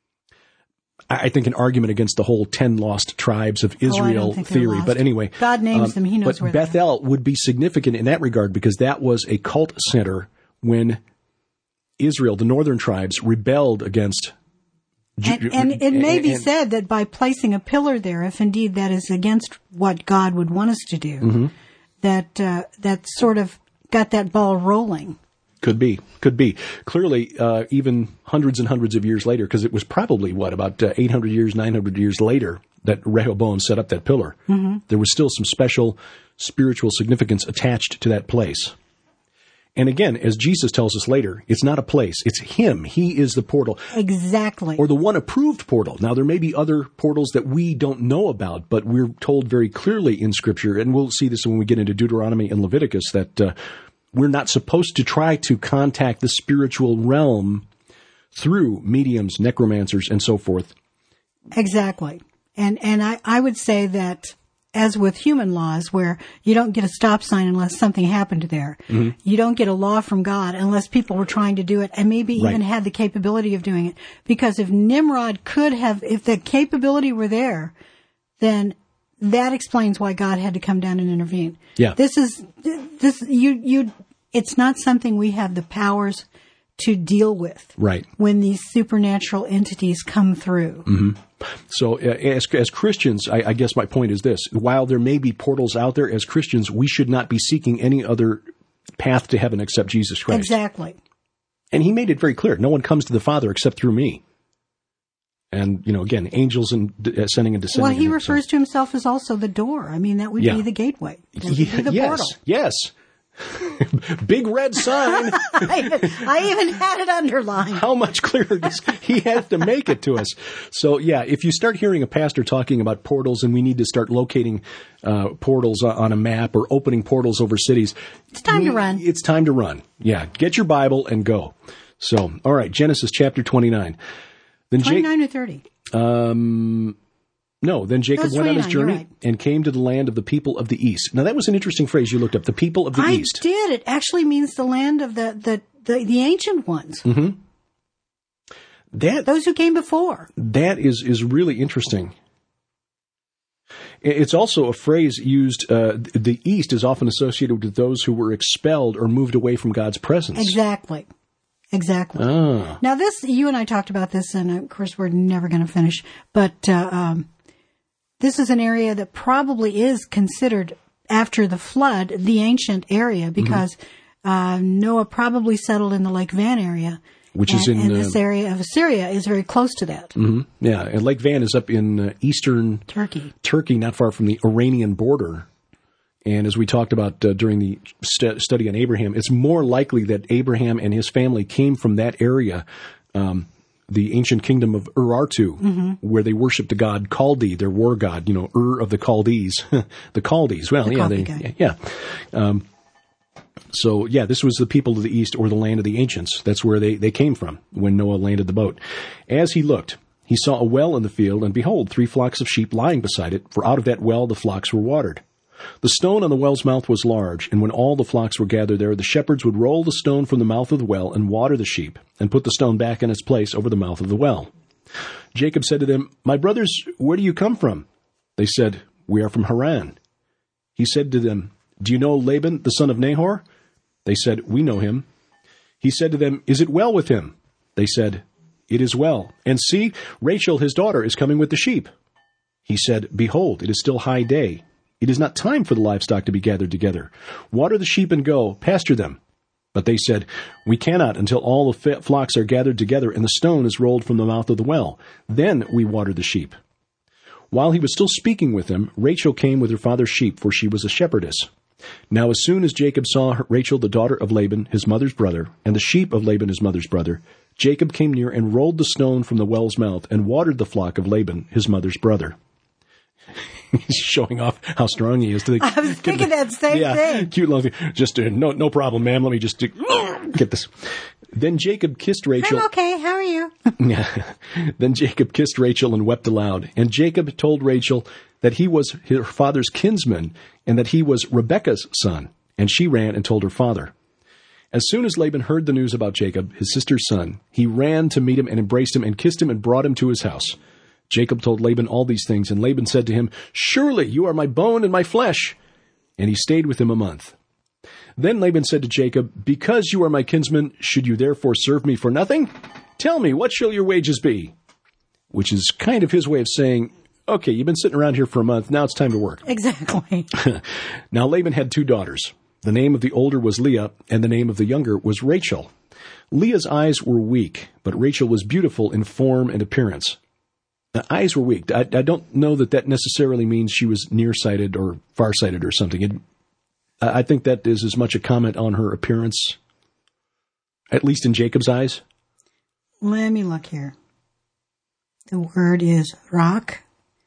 I think, an argument against the whole ten lost tribes of Israel think they're theory. lost. But anyway. God names um, them. He knows but where they are. Bethel would be significant in that regard because that was a cult center when Israel, the northern tribes, rebelled against And, and it may be and- said that by placing a pillar there, if indeed that is against what God would want us to do, Mm-hmm. that uh, that sort of got that ball rolling. Could be, could be. Clearly, uh, even hundreds and hundreds of years later, because it was probably, what, about uh, eight hundred years, nine hundred years later that Rehoboam set up that pillar. Mm-hmm. There was still some special spiritual significance attached to that place. And again, as Jesus tells us later, it's not a place, it's Him. He is the portal. Exactly. Or the one approved portal. Now, there may be other portals that we don't know about, but we're told very clearly in Scripture, and we'll see this when we get into Deuteronomy and Leviticus, that uh, we're not supposed to try to contact the spiritual realm through mediums, necromancers, and so forth. Exactly. And and I, I would say that, as with human laws, where you don't get a stop sign unless something happened there. Mm-hmm. You don't get a law from God unless people were trying to do it and maybe Right. even had the capability of doing it. Because if Nimrod could have, if the capability were there, then that explains why God had to come down and intervene. Yeah. This is, this, you, you, it's not something we have the powers to deal with. Right. When these supernatural entities come through. Mm-hmm. So uh, as, as Christians, I, I guess my point is this. While there may be portals out there, as Christians, we should not be seeking any other path to heaven except Jesus Christ. Exactly. And He made it very clear. No one comes to the Father except through me. And, you know, again, angels and uh, ascending and descending. Well, he and refers so. to himself as also the door. I mean, that would Yeah. be the gateway. That would Yeah, be the yes, portal. yes. Big red sign. I, I even had it underlined. How much clearer does he have to make it to us? So, yeah, if you start hearing a pastor talking about portals and we need to start locating uh, portals on a map or opening portals over cities. It's time to run. It's time to run. Yeah, get your Bible and go. So, all right, Genesis chapter twenty-nine. Then twenty-nine Ja- or thirty? Um, no, then Jacob went on his journey right. and came to the land of the people of the east. Now, that was an interesting phrase you looked up, the people of the I east. I did. It actually means the land of the, the, the, the ancient ones. Mm-hmm. That, Those who came before. That is, is really interesting. It's also a phrase used, uh, the east is often associated with those who were expelled or moved away from God's presence. Exactly. Exactly. Ah. Now this, you and I talked about this, and of course we're never going to finish, but uh, um, this is an area that probably is considered, after the flood, the ancient area, because mm-hmm. uh, Noah probably settled in the Lake Van area. Which and, is in... And this uh, area of Syria is very close to that. Mm-hmm. Yeah, and Lake Van is up in uh, eastern... Turkey. Turkey, not far from the Iranian border. And as we talked about uh, during the st- study on Abraham, it's more likely that Abraham and his family came from that area, um, the ancient kingdom of Urartu, mm-hmm. where they worshiped the god Chaldee, their war god, you know, Ur of the Chaldees. the Chaldees. Well, the yeah, they, yeah. Um, so, yeah, this was the people of the east, or the land of the ancients. That's where they, they came from when Noah landed the boat. As he looked, he saw a well in the field, and behold, three flocks of sheep lying beside it, for out of that well the flocks were watered. The stone on the well's mouth was large, and when all the flocks were gathered there, the shepherds would roll the stone from the mouth of the well and water the sheep, and put the stone back in its place over the mouth of the well. Jacob said to them, "My brothers, where do you come from?" They said, "We are from Haran." He said to them, "Do you know Laban, the son of Nahor?" They said, "We know him." He said to them, "Is it well with him?" They said, "It is well. And see, Rachel, his daughter, is coming with the sheep." He said, "Behold, it is still high day. It is not time for the livestock to be gathered together. Water the sheep and go, pasture them." But they said, "We cannot until all the flocks are gathered together and the stone is rolled from the mouth of the well. Then we water the sheep." While he was still speaking with them, Rachel came with her father's sheep, for she was a shepherdess. Now as soon as Jacob saw her, Rachel, the daughter of Laban, his mother's brother, and the sheep of Laban, his mother's brother, Jacob came near and rolled the stone from the well's mouth and watered the flock of Laban, his mother's brother. He's showing off how strong he is. To the, I was thinking the, that same yeah, thing. Cute little thing. Just, uh, no, no problem, ma'am. Let me just uh, get this. Then Jacob kissed Rachel. I'm okay. How are you? Then Jacob kissed Rachel and wept aloud. And Jacob told Rachel that he was her father's kinsman and that he was Rebekah's son. And she ran and told her father. As soon as Laban heard the news about Jacob, his sister's son, he ran to meet him and embraced him and kissed him and brought him to his house. Jacob told Laban all these things, and Laban said to him, "Surely you are my bone and my flesh." And he stayed with him a month. Then Laban said to Jacob, "Because you are my kinsman, should you therefore serve me for nothing? Tell me, what shall your wages be?" Which is kind of his way of saying, okay, you've been sitting around here for a month, now it's time to work. Exactly. Now Laban had two daughters. The name of the older was Leah, and the name of the younger was Rachel. Leah's eyes were weak, but Rachel was beautiful in form and appearance. The eyes were weak. I, I don't know that that necessarily means she was nearsighted or farsighted or something. It, I think that is as much a comment on her appearance, at least in Jacob's eyes. Let me look here. The word is rock.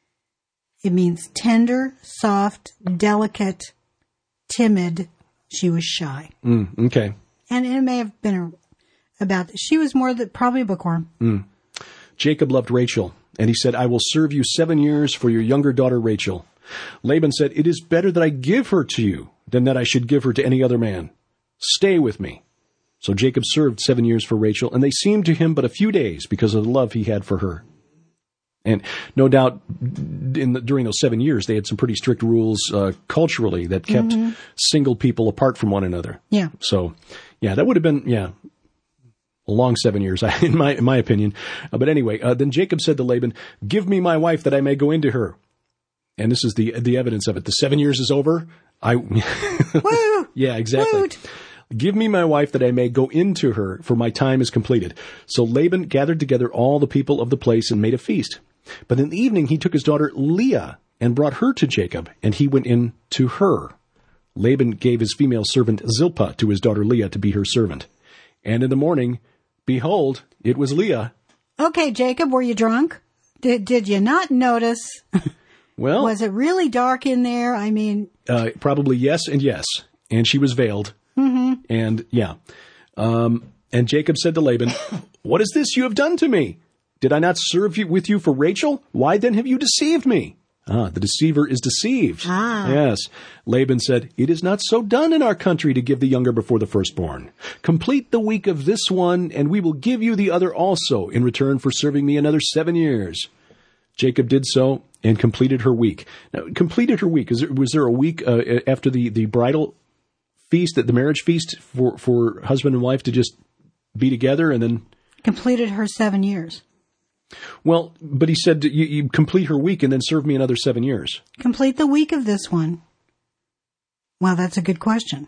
It means tender, soft, delicate, timid. She was shy. Mm, okay. And it may have been a, about, she was more than, probably a bookworm. Mm. Jacob loved Rachel. And he said, "I will serve you seven years for your younger daughter Rachel." Laban said, "It is better that I give her to you than that I should give her to any other man. Stay with me." So Jacob served seven years for Rachel, and they seemed to him but a few days because of the love he had for her. And no doubt in the, during those seven years, they had some pretty strict rules uh, culturally that kept mm-hmm. single people apart from one another. Yeah. So, yeah, that would have been, yeah, a long seven years, in my in my opinion. Uh, but anyway, uh, then Jacob said to Laban, "Give me my wife that I may go into her." And this is the the evidence of it. The seven years is over. I, Woo! Yeah, exactly. Woot! "Give me my wife that I may go into her, for my time is completed." So Laban gathered together all the people of the place and made a feast. But in the evening he took his daughter Leah and brought her to Jacob, and he went in to her. Laban gave his female servant Zilpah to his daughter Leah to be her servant. And in the morning, behold, it was Leah. Okay, Jacob, were you drunk? Did did you not notice? Well, was it really dark in there? I mean, uh, probably yes and yes. And she was veiled. Mm-hmm. And yeah. Um, And Jacob said to Laban, "What is this you have done to me? Did I not serve you with you for Rachel? Why then have you deceived me?" Ah, the deceiver is deceived. Ah. Yes. Laban said, "It is not so done in our country to give the younger before the firstborn. Complete the week of this one, and we will give you the other also in return for serving me another seven years." Jacob did so and completed her week. Now, completed her week. Is there, was there a week uh, after the, the bridal feast, the marriage feast, for, for husband and wife to just be together and then... Completed her seven years. Well, but he said, you, you complete her week and then serve me another seven years. Complete the week of this one. Well, that's a good question.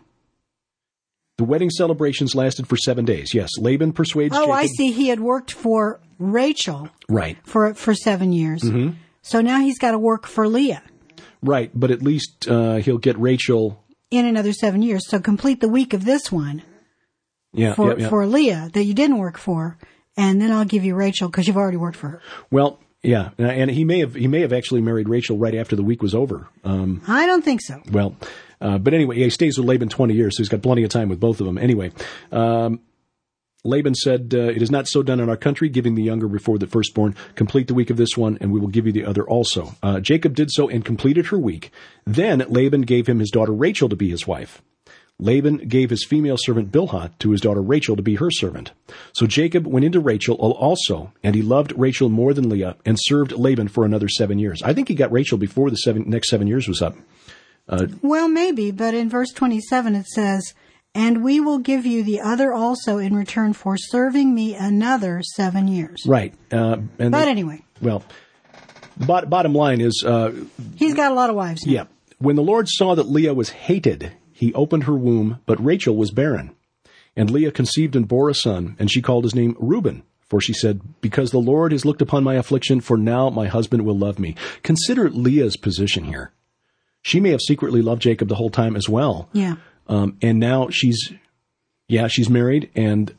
The wedding celebrations lasted for seven days. Yes, Laban persuades oh, Jacob. Oh, I see. He had worked for Rachel. Right. For, for seven years. Mm-hmm. So now he's got to work for Leah. Right, but at least uh, he'll get Rachel... In another seven years. So complete the week of this one. Yeah, for, yeah, yeah. for Leah that you didn't work for. And then I'll give you Rachel because you've already worked for her. Well, yeah, and he may have he may have actually married Rachel right after the week was over. Um, I don't think so. Well, uh, but anyway, he stays with Laban twenty years, so he's got plenty of time with both of them. Anyway, um, Laban said, uh, "It is not so done in our country, giving the younger before the firstborn. Complete the week of this one, and we will give you the other also." Uh, Jacob did so and completed her week. Then Laban gave him his daughter Rachel to be his wife. Laban gave his female servant Bilhah to his daughter Rachel to be her servant. So Jacob went into Rachel also, and he loved Rachel more than Leah, and served Laban for another seven years. I think he got Rachel before the seven, next seven years was up. Uh, well, maybe, but in verse twenty-seven it says, "And we will give you the other also in return for serving me another seven years." Right. Uh, and but the, anyway. Well, the bot- bottom line is... Uh, He's got a lot of wives now. Yeah. When the Lord saw that Leah was hated, he opened her womb, but Rachel was barren. And Leah conceived and bore a son, and she called his name Reuben. For she said, "Because the Lord has looked upon my affliction, for now my husband will love me." Consider Leah's position here. She may have secretly loved Jacob the whole time as well. Yeah. Um, and now she's, yeah, she's married, and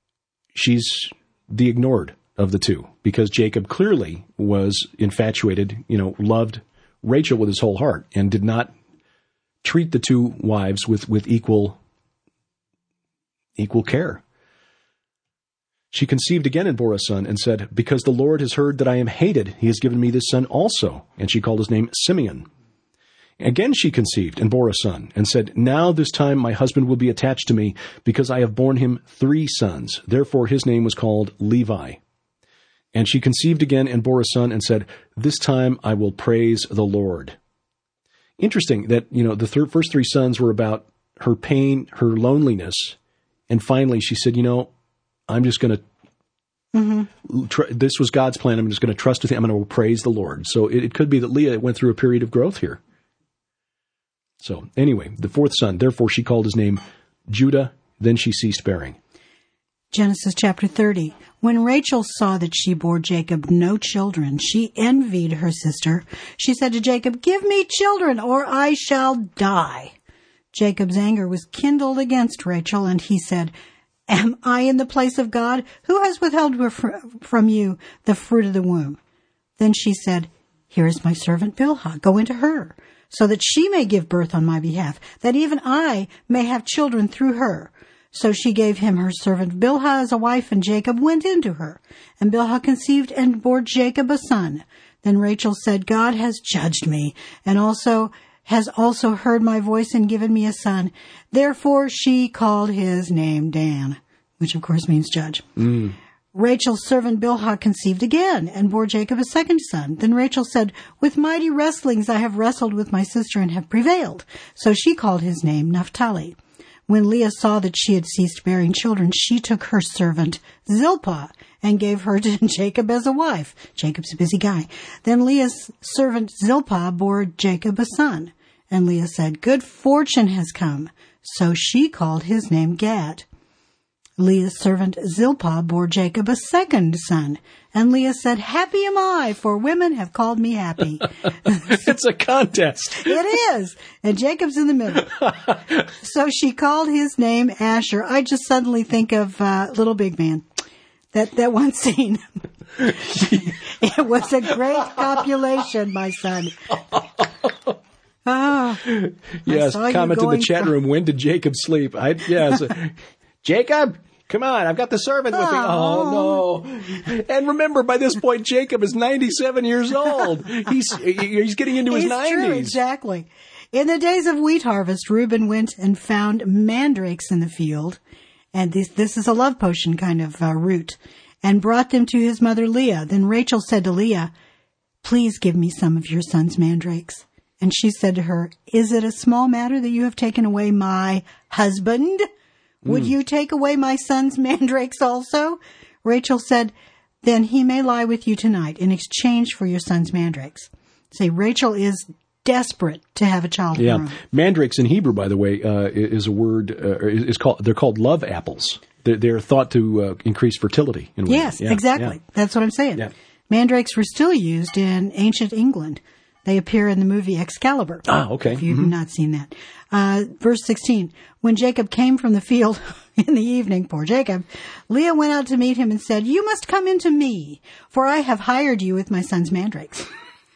she's the ignored of the two, because Jacob clearly was infatuated, you know, loved Rachel with his whole heart, and did not treat the two wives with, with equal equal care. She conceived again and bore a son, and said, "Because the Lord has heard that I am hated, he has given me this son also." And she called his name Simeon. Again she conceived and bore a son, and said, "Now this time my husband will be attached to me, because I have borne him three sons." Therefore his name was called Levi. And she conceived again and bore a son, and said, "This time I will praise the Lord." Interesting that, you know, the thir- first three sons were about her pain, her loneliness, and finally she said, you know, I'm just going to, mm-hmm. tr- this was God's plan, I'm just going to trust with him, I'm going to praise the Lord. So it, it could be that Leah went through a period of growth here. So anyway, the fourth son, therefore she called his name Judah, then she ceased bearing. Genesis chapter thirty. When Rachel saw that she bore Jacob no children, she envied her sister. She said to Jacob, "Give me children, or I shall die." Jacob's anger was kindled against Rachel, and he said, "Am I in the place of God? Who has withheld from you the fruit of the womb?" Then she said, "Here is my servant Bilhah. Go into her, so that she may give birth on my behalf, that even I may have children through her." So she gave him her servant Bilhah as a wife, and Jacob went into her. And Bilhah conceived and bore Jacob a son. Then Rachel said, "God has judged me, and also has also heard my voice and given me a son." Therefore she called his name Dan, which of course means judge. Mm. Rachel's servant Bilhah conceived again and bore Jacob a second son. Then Rachel said, "With mighty wrestlings I have wrestled with my sister and have prevailed." So she called his name Naphtali. When Leah saw that she had ceased bearing children, she took her servant Zilpah and gave her to Jacob as a wife. Jacob's a busy guy. Then Leah's servant Zilpah bore Jacob a son. And Leah said, "Good fortune has come." So she called his name Gad. Leah's servant Zilpah bore Jacob a second son. And Leah said, "Happy am I, for women have called me happy." It's a contest. It is. And Jacob's in the middle. So she called his name Asher. I just suddenly think of uh, Little Big Man. That, that one scene. It was a great copulation, my son. Oh, yes, comment in the chat room. When did Jacob sleep? I, yes. Jacob, Come on, I've got the servant with me. Oh, no. And remember, by this point, Jacob is ninety-seven years old. He's he's getting into his It's nineties. True, exactly. In the days of wheat harvest, Reuben went and found mandrakes in the field, and this, this is a love potion kind of uh, root, and brought them to his mother Leah. Then Rachel said to Leah, "Please give me some of your son's mandrakes." And she said to her, "Is it a small matter that you have taken away my husband? Would mm. you take away my son's mandrakes also?" Rachel said, "Then he may lie with you tonight in exchange for your son's mandrakes." Say, Rachel is desperate to have a child of yeah. her own. Mandrakes in Hebrew, by the way, uh, is a word, uh, is called, they're called love apples. They're, they're thought to uh, increase fertility in women. Yes, yeah. exactly. Yeah. That's what I'm saying. Yeah. Mandrakes were still used in ancient England. They appear in the movie Excalibur. Ah, okay. If you've mm-hmm. not seen that. Uh, verse sixteen, when Jacob came from the field in the evening, poor Jacob, Leah went out to meet him and said, "You must come into me, for I have hired you with my son's mandrakes."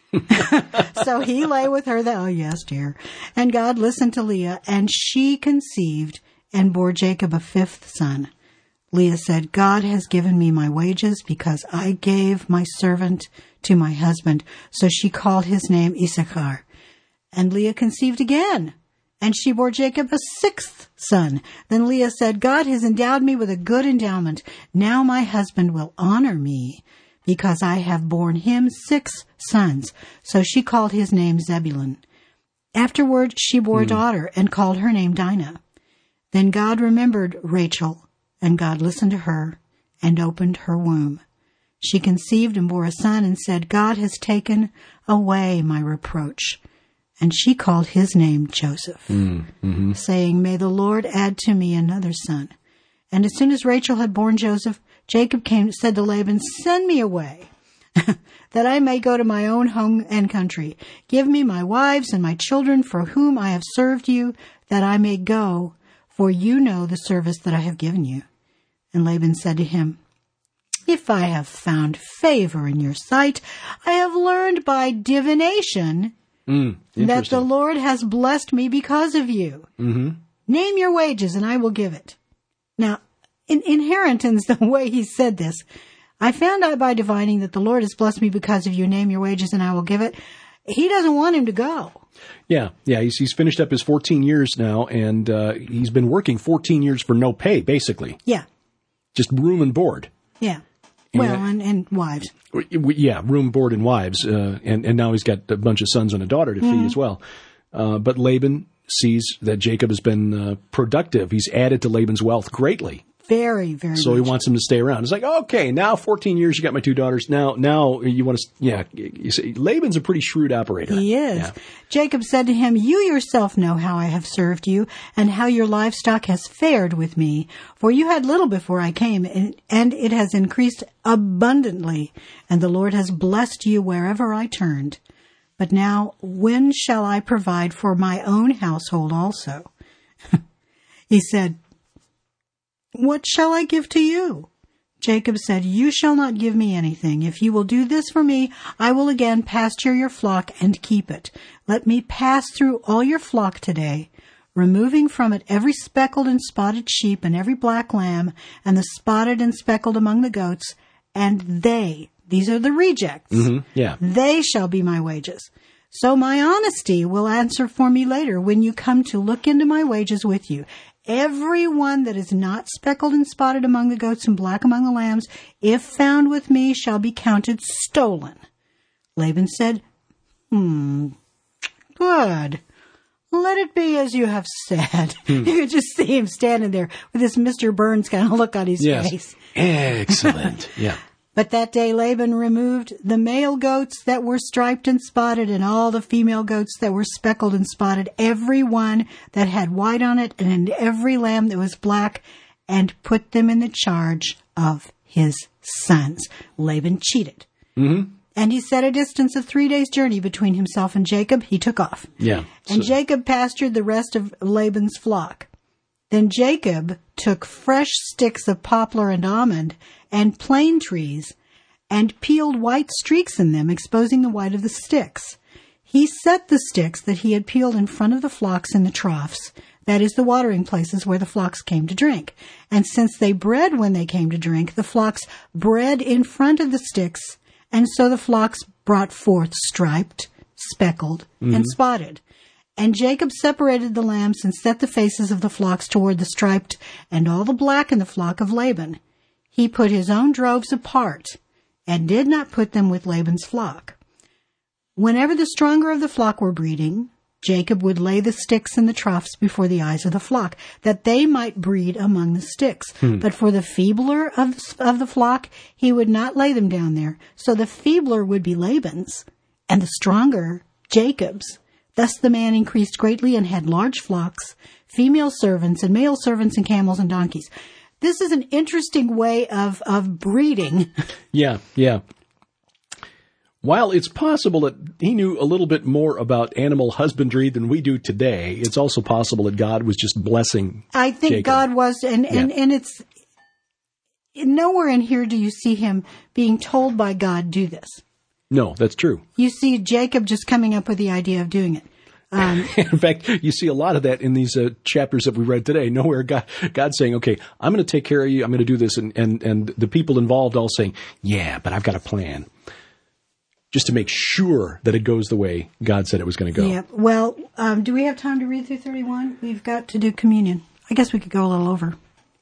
So he lay with her. The, oh, yes, dear. And God listened to Leah, and she conceived and bore Jacob a fifth son. Leah said, "God has given me my wages because I gave my servant to my husband." So she called his name Issachar. And Leah conceived again, and she bore Jacob a sixth son. Then Leah said, "God has endowed me with a good endowment. Now my husband will honor me because I have borne him six sons." So she called his name Zebulun. Afterward, she bore mm. a daughter and called her name Dinah. Then God remembered Rachel, and God listened to her and opened her womb. She conceived and bore a son and said, "God has taken away my reproach." And she called his name Joseph, mm, mm-hmm. saying, "May the Lord add to me another son." And as soon as Rachel had borne Joseph, Jacob came said to Laban, "Send me away, that I may go to my own home and country. Give me my wives and my children for whom I have served you, that I may go, for you know the service that I have given you." And Laban said to him, "If I have found favor in your sight, I have learned by divination mm, that the Lord has blessed me because of you. Mm-hmm. Name your wages and I will give it." Now, in, in Harrington's, the way he said this, "I found out by divining that the Lord has blessed me because of you. Name your wages and I will give it." He doesn't want him to go. Yeah, yeah. He's he's finished up his fourteen years now, and uh, he's been working fourteen years for no pay, basically. Yeah. Just room and board. Yeah. Well, and, and wives. Yeah, room, board, and wives. Uh, and, and now he's got a bunch of sons and a daughter to mm-hmm. feed as well. Uh, but Laban sees that Jacob has been uh, productive. He's added to Laban's wealth greatly. Very, very So much. he wants him to stay around. It's like, okay, now fourteen years, you got my two daughters. Now, now you want to, yeah. You see, Laban's a pretty shrewd operator. He is. Yeah. Jacob said to him, "You yourself know how I have served you and how your livestock has fared with me. For you had little before I came, and, and it has increased abundantly, and the Lord has blessed you wherever I turned. But now, when shall I provide for my own household also?" He said, "What shall I give to you?" Jacob said, "You shall not give me anything. If you will do this for me, I will again pasture your flock and keep it. Let me pass through all your flock today, removing from it every speckled and spotted sheep and every black lamb and the spotted and speckled among the goats, and they," these are the rejects, mm-hmm. yeah. "they shall be my wages. So my honesty will answer for me later when you come to look into my wages with you. Every one that is not speckled and spotted among the goats and black among the lambs, if found with me, shall be counted stolen." Laban said, Hmm, good. Let it be as you have said. Hmm. You could just see him standing there with this Mister Burns kind of look on his yes. face. Excellent. Yeah. But that day Laban removed the male goats that were striped and spotted and all the female goats that were speckled and spotted, every one that had white on it and every lamb that was black, and put them in the charge of his sons. Laban cheated. Mm-hmm. And he set a distance of three days' journey between himself and Jacob. He took off. Yeah. And so. Jacob pastured the rest of Laban's flock. Then Jacob took fresh sticks of poplar and almond and plane trees and peeled white streaks in them, exposing the white of the sticks. He set the sticks that he had peeled in front of the flocks in the troughs. that is, the watering places where the flocks came to drink. And since they bred when they came to drink, the flocks bred in front of the sticks, and so the flocks brought forth striped, speckled, mm-hmm. and spotted. And Jacob separated the lambs and set the faces of the flocks toward the striped and all the black in the flock of Laban. He put his own droves apart and did not put them with Laban's flock. Whenever the stronger of the flock were breeding, Jacob would lay the sticks in the troughs before the eyes of the flock, that they might breed among the sticks. Hmm. But for the feebler of, of the flock, he would not lay them down there. So the feebler would be Laban's, and the stronger Jacob's. Thus the man increased greatly and had large flocks, female servants and male servants and camels and donkeys. This is an interesting way of, of breeding. Yeah, yeah. While it's possible that he knew a little bit more about animal husbandry than we do today, it's also possible that God was just blessing I think Jacob. God was, and, and, yeah. and it's, nowhere in here do you see him being told by God, do this. No, that's true. You see Jacob just coming up with the idea of doing it. Um, in fact, you see a lot of that in these uh, chapters that we read today. Nowhere God, God's saying, okay, I'm going to take care of you. I'm going to do this. And, and, and the people involved all saying, yeah, but I've got a plan. Just to make sure that it goes the way God said it was going to go. Yeah. Well, um, do we have time to read through thirty-one? We've got to do communion. I guess we could go a little over.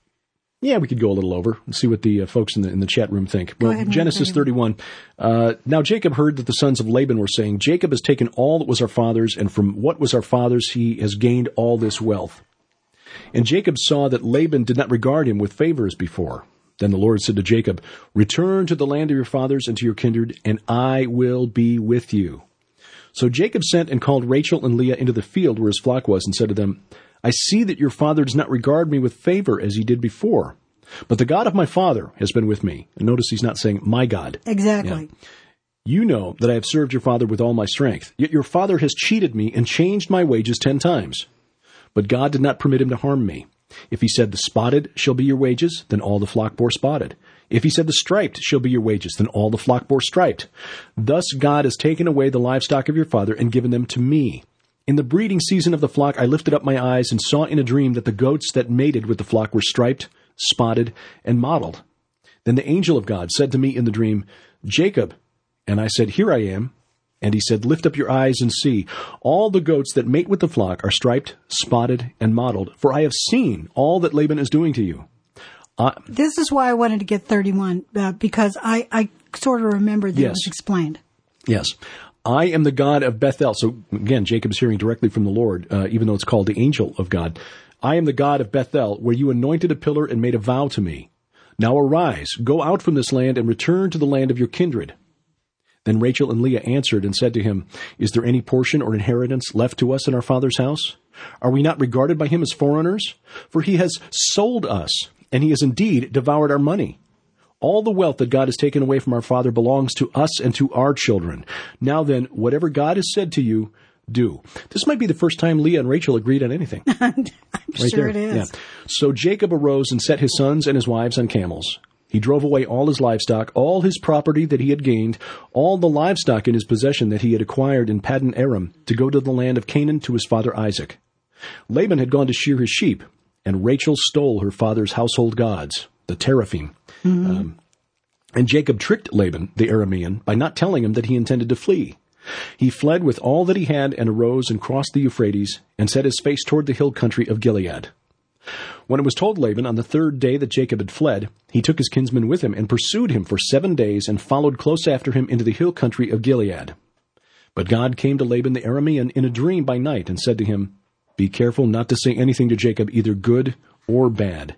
Yeah, we could go a little over and see what the uh, folks in the in the chat room think. Go Well, ahead, Genesis thirty-one. Uh, now Jacob heard that the sons of Laban were saying, Jacob has taken all that was our father's, and from what was our father's he has gained all this wealth. And Jacob saw that Laban did not regard him with favor as before. Then the Lord said to Jacob, return to the land of your fathers and to your kindred, and I will be with you. So Jacob sent and called Rachel and Leah into the field where his flock was, and said to them, I see that your father does not regard me with favor as he did before. But the God of my father has been with me. And notice he's not saying my God. Exactly. Yeah. You know that I have served your father with all my strength. Yet your father has cheated me and changed my wages ten times. But God did not permit him to harm me. If he said the spotted shall be your wages, then all the flock bore spotted. If he said the striped shall be your wages, then all the flock bore striped. Thus God has taken away the livestock of your father and given them to me. In the breeding season of the flock I lifted up my eyes and saw in a dream that the goats that mated with the flock were striped, spotted, and mottled. Then the angel of God said to me in the dream, Jacob. And I said, Here I am. And he said, Lift up your eyes and see. All the goats that mate with the flock are striped, spotted, and mottled, for I have seen all that Laban is doing to you. Uh, this is why I wanted to get thirty-one, uh, because I, I sort of remembered that yes. it was explained. Yes. I am the God of Bethel. So again, Jacob's hearing directly from the Lord, uh, even though it's called the angel of God. I am the God of Bethel, where you anointed a pillar and made a vow to me. Now arise, go out from this land and return to the land of your kindred. Then Rachel and Leah answered and said to him, Is there any portion or inheritance left to us in our father's house? Are we not regarded by him as foreigners? For he has sold us, and he has indeed devoured our money. All the wealth that God has taken away from our father belongs to us and to our children. Now then, whatever God has said to you, do. This might be the first time Leah and Rachel agreed on anything. I'm right sure there. it is. Yeah. So Jacob arose and set his sons and his wives on camels. He drove away all his livestock, all his property that he had gained, all the livestock in his possession that he had acquired in Paddan Aram, to go to the land of Canaan to his father Isaac. Laban had gone to shear his sheep, and Rachel stole her father's household gods, the teraphim. Mm-hmm. Um, and Jacob tricked Laban, the Aramean, by not telling him that he intended to flee. He fled with all that he had and arose and crossed the Euphrates and set his face toward the hill country of Gilead. When it was told Laban on the third day that Jacob had fled, he took his kinsman with him and pursued him for seven days and followed close after him into the hill country of Gilead. But God came to Laban the Aramean in a dream by night and said to him, Be careful not to say anything to Jacob, either good or bad.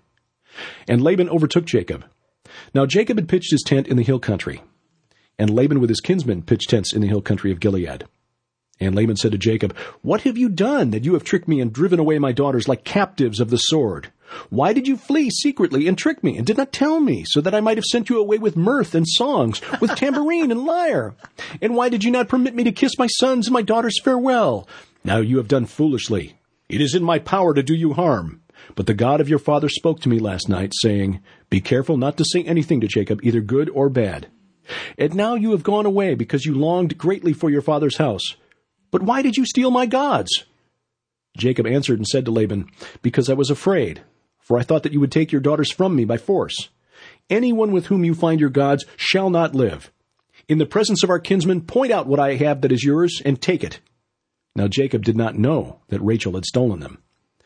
And Laban overtook Jacob. Now Jacob had pitched his tent in the hill country, and Laban with his kinsmen pitched tents in the hill country of Gilead. And Laban said to Jacob, What have you done that you have tricked me and driven away my daughters like captives of the sword? Why did you flee secretly and trick me and did not tell me, so that I might have sent you away with mirth and songs, with tambourine and lyre? And why did you not permit me to kiss my sons and my daughters farewell? Now you have done foolishly. It is in my power to do you harm. But the God of your father spoke to me last night, saying, Be careful not to say anything to Jacob, either good or bad. And now you have gone away because you longed greatly for your father's house. But why did you steal my gods? Jacob answered and said to Laban, "Because I was afraid, for I thought that you would take your daughters from me by force. Anyone with whom you find your gods shall not live. In the presence of our kinsmen, point out what I have that is yours, and take it." Now Jacob did not know that Rachel had stolen them.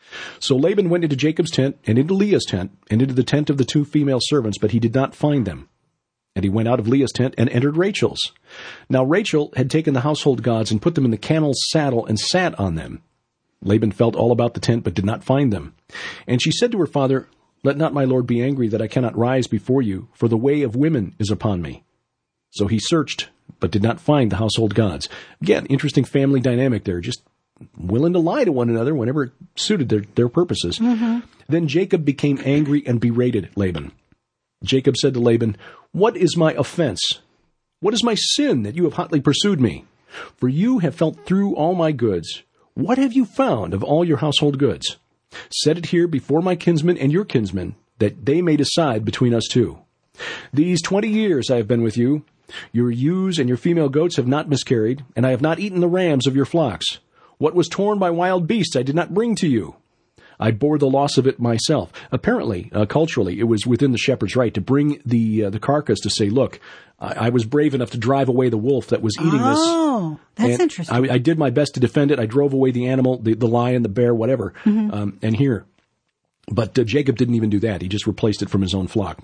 So Laban went into Jacob's tent, and into Leah's tent, and into the tent of the two female servants, but he did not find them. And he went out of Leah's tent and entered Rachel's. Now Rachel had taken the household gods and put them in the camel's saddle and sat on them. Laban felt all about the tent, but did not find them. And she said to her father, "Let not my lord be angry that I cannot rise before you, for the way of women is upon me." So he searched, but did not find the household gods. Again, interesting family dynamic there, just willing to lie to one another whenever it suited their, their purposes. Mm-hmm. Then Jacob became angry and berated Laban. Jacob said to Laban, "What is my offense? What is my sin that you have hotly pursued me? For you have felt through all my goods. What have you found of all your household goods? Set it here before my kinsmen and your kinsmen, that they may decide between us two. These twenty years I have been with you. Your ewes and your female goats have not miscarried, and I have not eaten the rams of your flocks. What was torn by wild beasts I did not bring to you. I bore the loss of it myself." Apparently, uh, culturally, it was within the shepherd's right to bring the uh, the carcass to say, "Look, I, I was brave enough to drive away the wolf that was eating this. Oh, that's interesting. I, I did my best to defend it. I drove away the animal, the, the lion, the bear, whatever. Mm-hmm. Um, and here, but uh, Jacob didn't even do that. He just replaced it from his own flock.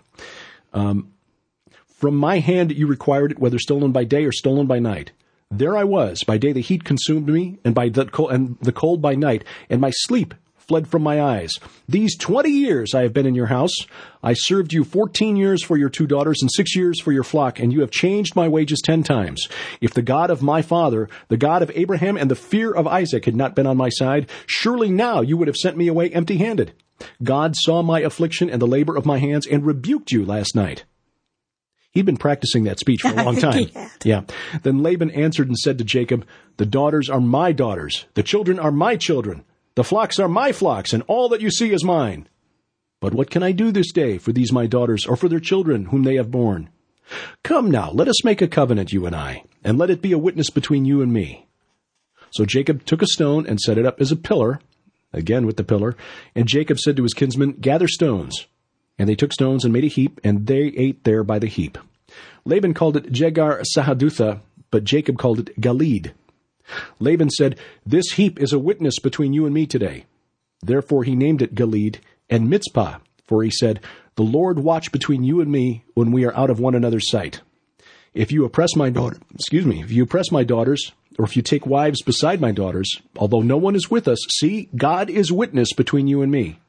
Um, From my hand you required it, whether stolen by day or stolen by night. There I was. By day the heat consumed me, and by the cold, and the cold by night, and my sleep fled from my eyes. These twenty years I have been in your house. I served you fourteen years for your two daughters and six years for your flock, and you have changed my wages ten times. If the God of my father, the God of Abraham, and the fear of Isaac had not been on my side, surely now you would have sent me away empty-handed. God saw my affliction and the labor of my hands, and rebuked you last night." He'd been practicing that speech for a long time. Yeah. Then Laban answered and said to Jacob, "The daughters are my daughters. The children are my children. The flocks are my flocks, and all that you see is mine. But what can I do this day for these my daughters, or for their children whom they have borne? Come now, let us make a covenant, you and I, and let it be a witness between you and me." So Jacob took a stone and set it up as a pillar, again with the pillar, and Jacob said to his kinsmen, "Gather stones." And they took stones and made a heap, and they ate there by the heap. Laban called it Jegar Sahadutha, but Jacob called it Galeed. Laban said, "This heap is a witness between you and me today." Therefore he named it Galeed, and Mitzpah, for he said, "The Lord watch between you and me when we are out of one another's sight. If you oppress my daughter, excuse me, if you oppress my daughters, or if you take wives beside my daughters, although no one is with us, see, God is witness between you and me."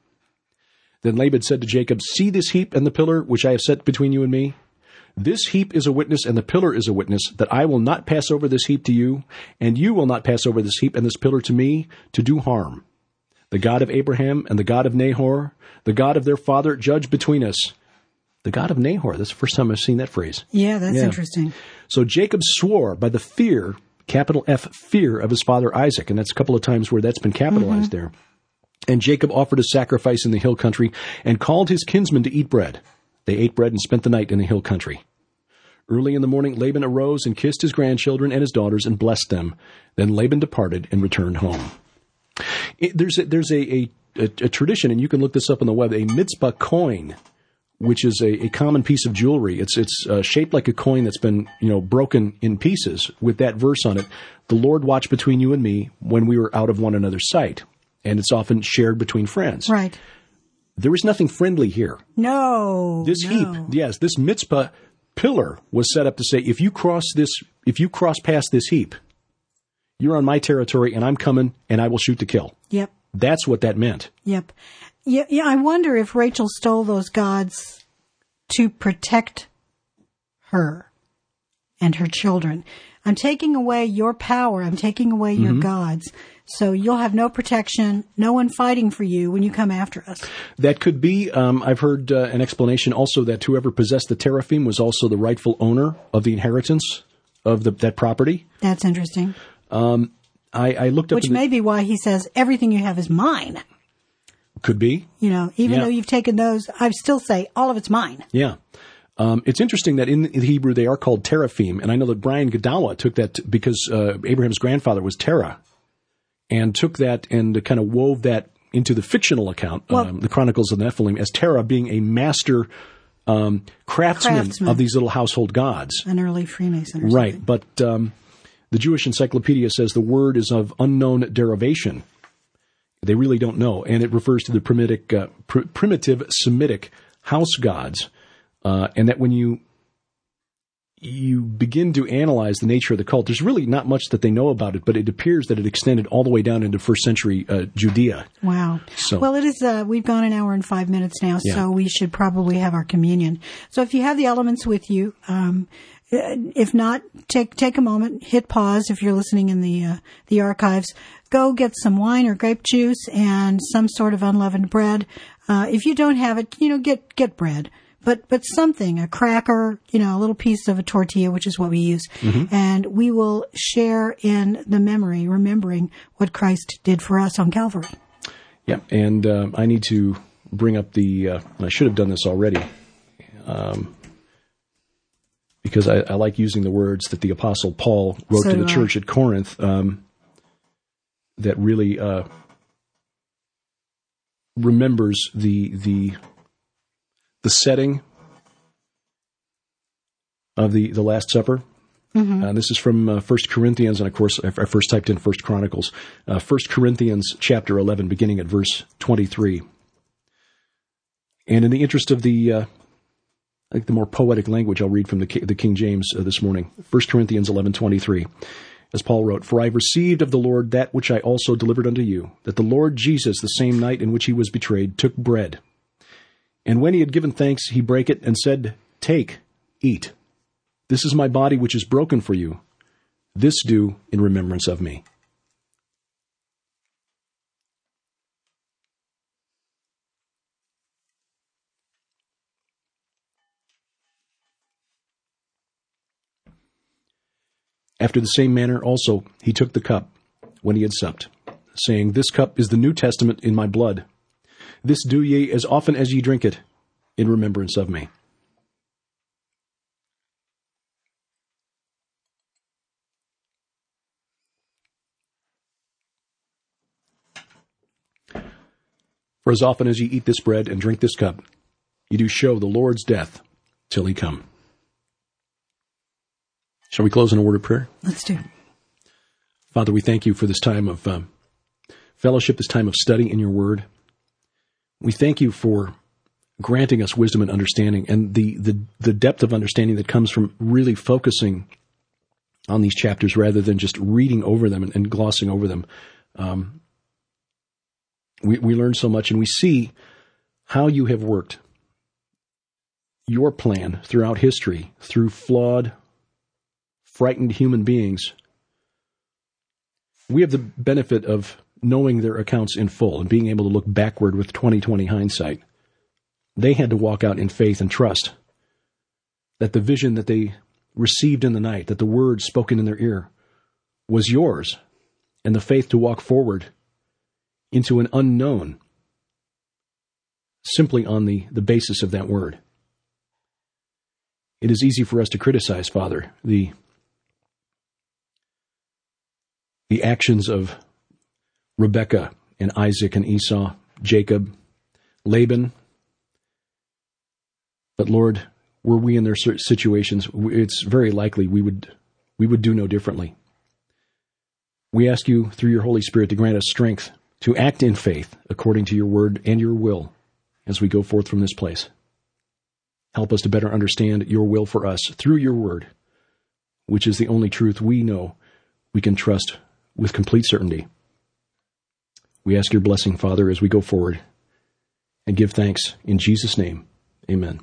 Then Laban said to Jacob, "See this heap and the pillar which I have set between you and me? This heap is a witness, and the pillar is a witness, that I will not pass over this heap to you, and you will not pass over this heap and this pillar to me, to do harm. The God of Abraham and the God of Nahor, the God of their father, judge between us." The God of Nahor, that's the first time I've seen that phrase. Yeah, that's yeah. interesting. So Jacob swore by the fear, capital F, fear of his father Isaac, and that's a couple of times where that's been capitalized mm-hmm. there. And Jacob offered a sacrifice in the hill country and called his kinsmen to eat bread. They ate bread and spent the night in the hill country. Early in the morning, Laban arose and kissed his grandchildren and his daughters and blessed them. Then Laban departed and returned home. It, there's a, there's a, a, a, a tradition, and you can look this up on the web, a mitzvah coin, which is a, a common piece of jewelry. It's it's uh, shaped like a coin that's been you know broken in pieces with that verse on it. The Lord watched between you and me when we were out of one another's sight. And it's often shared between friends. Right. There is nothing friendly here. No. This no. heap, yes, this mitzvah pillar was set up to say, if you cross this, if you cross past this heap, you're on my territory and I'm coming and I will shoot to kill. Yep. That's what that meant. Yep. Yeah, yeah, I wonder if Rachel stole those gods to protect her and her children. I'm taking away your power. I'm taking away your mm-hmm. gods. So you'll have no protection, no one fighting for you when you come after us. That could be. Um, I've heard uh, an explanation also that whoever possessed the teraphim was also the rightful owner of the inheritance of the, that property. That's interesting. Um, I, I looked up... Which may the, be why he says, everything you have is mine. Could be. You know, even yeah. though you've taken those, I still say all of it's mine. Yeah. Um, it's interesting that in Hebrew they are called teraphim, and I know that Brian Godawa took that t- because uh, Abraham's grandfather was Terah. and took that and kind of wove that into the fictional account, well, um, the Chronicles of the Nephilim, as Terah being a master um, craftsman, craftsman of these little household gods. An early Freemason. Or right, something. but um, the Jewish Encyclopedia says the word is of unknown derivation. They really don't know, and it refers to the primitive, uh, pr- primitive Semitic house gods, uh, and that when you you begin to analyze the nature of the cult, there's really not much that they know about it, but it appears that it extended all the way down into first century uh, Judea. Wow. So, well, it is. Uh, we've gone an hour and five minutes now, yeah. so we should probably have our communion. So if you have the elements with you, um, if not, take take a moment, hit pause if you're listening in the uh, the archives. Go get some wine or grape juice and some sort of unleavened bread. Uh, if you don't have it, you know, get get bread. But but something, a cracker, you know, a little piece of a tortilla, which is what we use. Mm-hmm. And we will share in the memory, remembering what Christ did for us on Calvary. Yeah, and uh, I need to bring up the, uh, I should have done this already, um, because I, I like using the words that the Apostle Paul wrote so to the I. church at Corinth, um, that really uh, remembers the the the setting of the, the Last Supper. Mm-hmm. Uh, this is from uh, First Corinthians, and of course, I, I first typed in First Chronicles. Uh, First Corinthians chapter eleven, beginning at verse twenty-three. And in the interest of the, uh, I think the more poetic language, I'll read from the the King James uh, this morning. First Corinthians eleven twenty-three. As Paul wrote, "For I received of the Lord that which I also delivered unto you, that the Lord Jesus, the same night in which he was betrayed, took bread. And when he had given thanks, he brake it and said, Take, eat. This is my body which is broken for you. This do in remembrance of me." After the same manner also he took the cup when he had supped, saying, This cup is the New Testament in my blood. This do ye as often as ye drink it, in remembrance of me. For as often as ye eat this bread and drink this cup, ye do show the Lord's death till he come. Shall we close in a word of prayer? Let's do. Father, we thank you for this time of um, fellowship, this time of study in your word. We thank you for granting us wisdom and understanding, and the, the, the depth of understanding that comes from really focusing on these chapters rather than just reading over them and, and glossing over them. Um, we, we learn so much, and we see how you have worked your plan throughout history through flawed, frightened human beings. We have the benefit of knowing their accounts in full and being able to look backward with twenty twenty hindsight. They had to walk out in faith and trust that the vision that they received in the night, that the word spoken in their ear, was yours, and the faith to walk forward into an unknown simply on the, the basis of that word. It is easy for us to criticize, Father, the, the actions of Rebekah and Isaac and Esau, Jacob, Laban. But Lord, were we in their situations, it's very likely we would we would do no differently. We ask you through your Holy Spirit to grant us strength to act in faith according to your word and your will as we go forth from this place. Help us to better understand your will for us through your word, which is the only truth we know we can trust with complete certainty. We ask your blessing, Father, as we go forward, and give thanks in Jesus' name. Amen.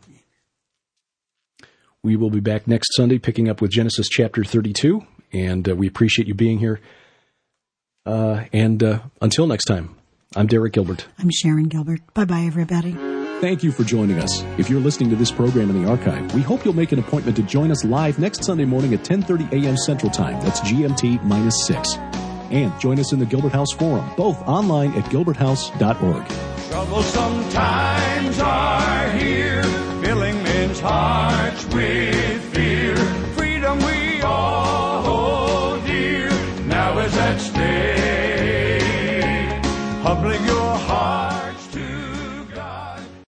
We will be back next Sunday picking up with Genesis chapter thirty-two, and uh, we appreciate you being here. Uh, and uh, until next time, I'm Derek Gilbert. I'm Sharon Gilbert. Bye-bye, everybody. Thank you for joining us. If you're listening to this program in the archive, we hope you'll make an appointment to join us live next Sunday morning at ten thirty a.m. Central Time. That's G M T minus six. And join us in the Gilbert House Forum, both online at gilbert house dot org. Troublesome times are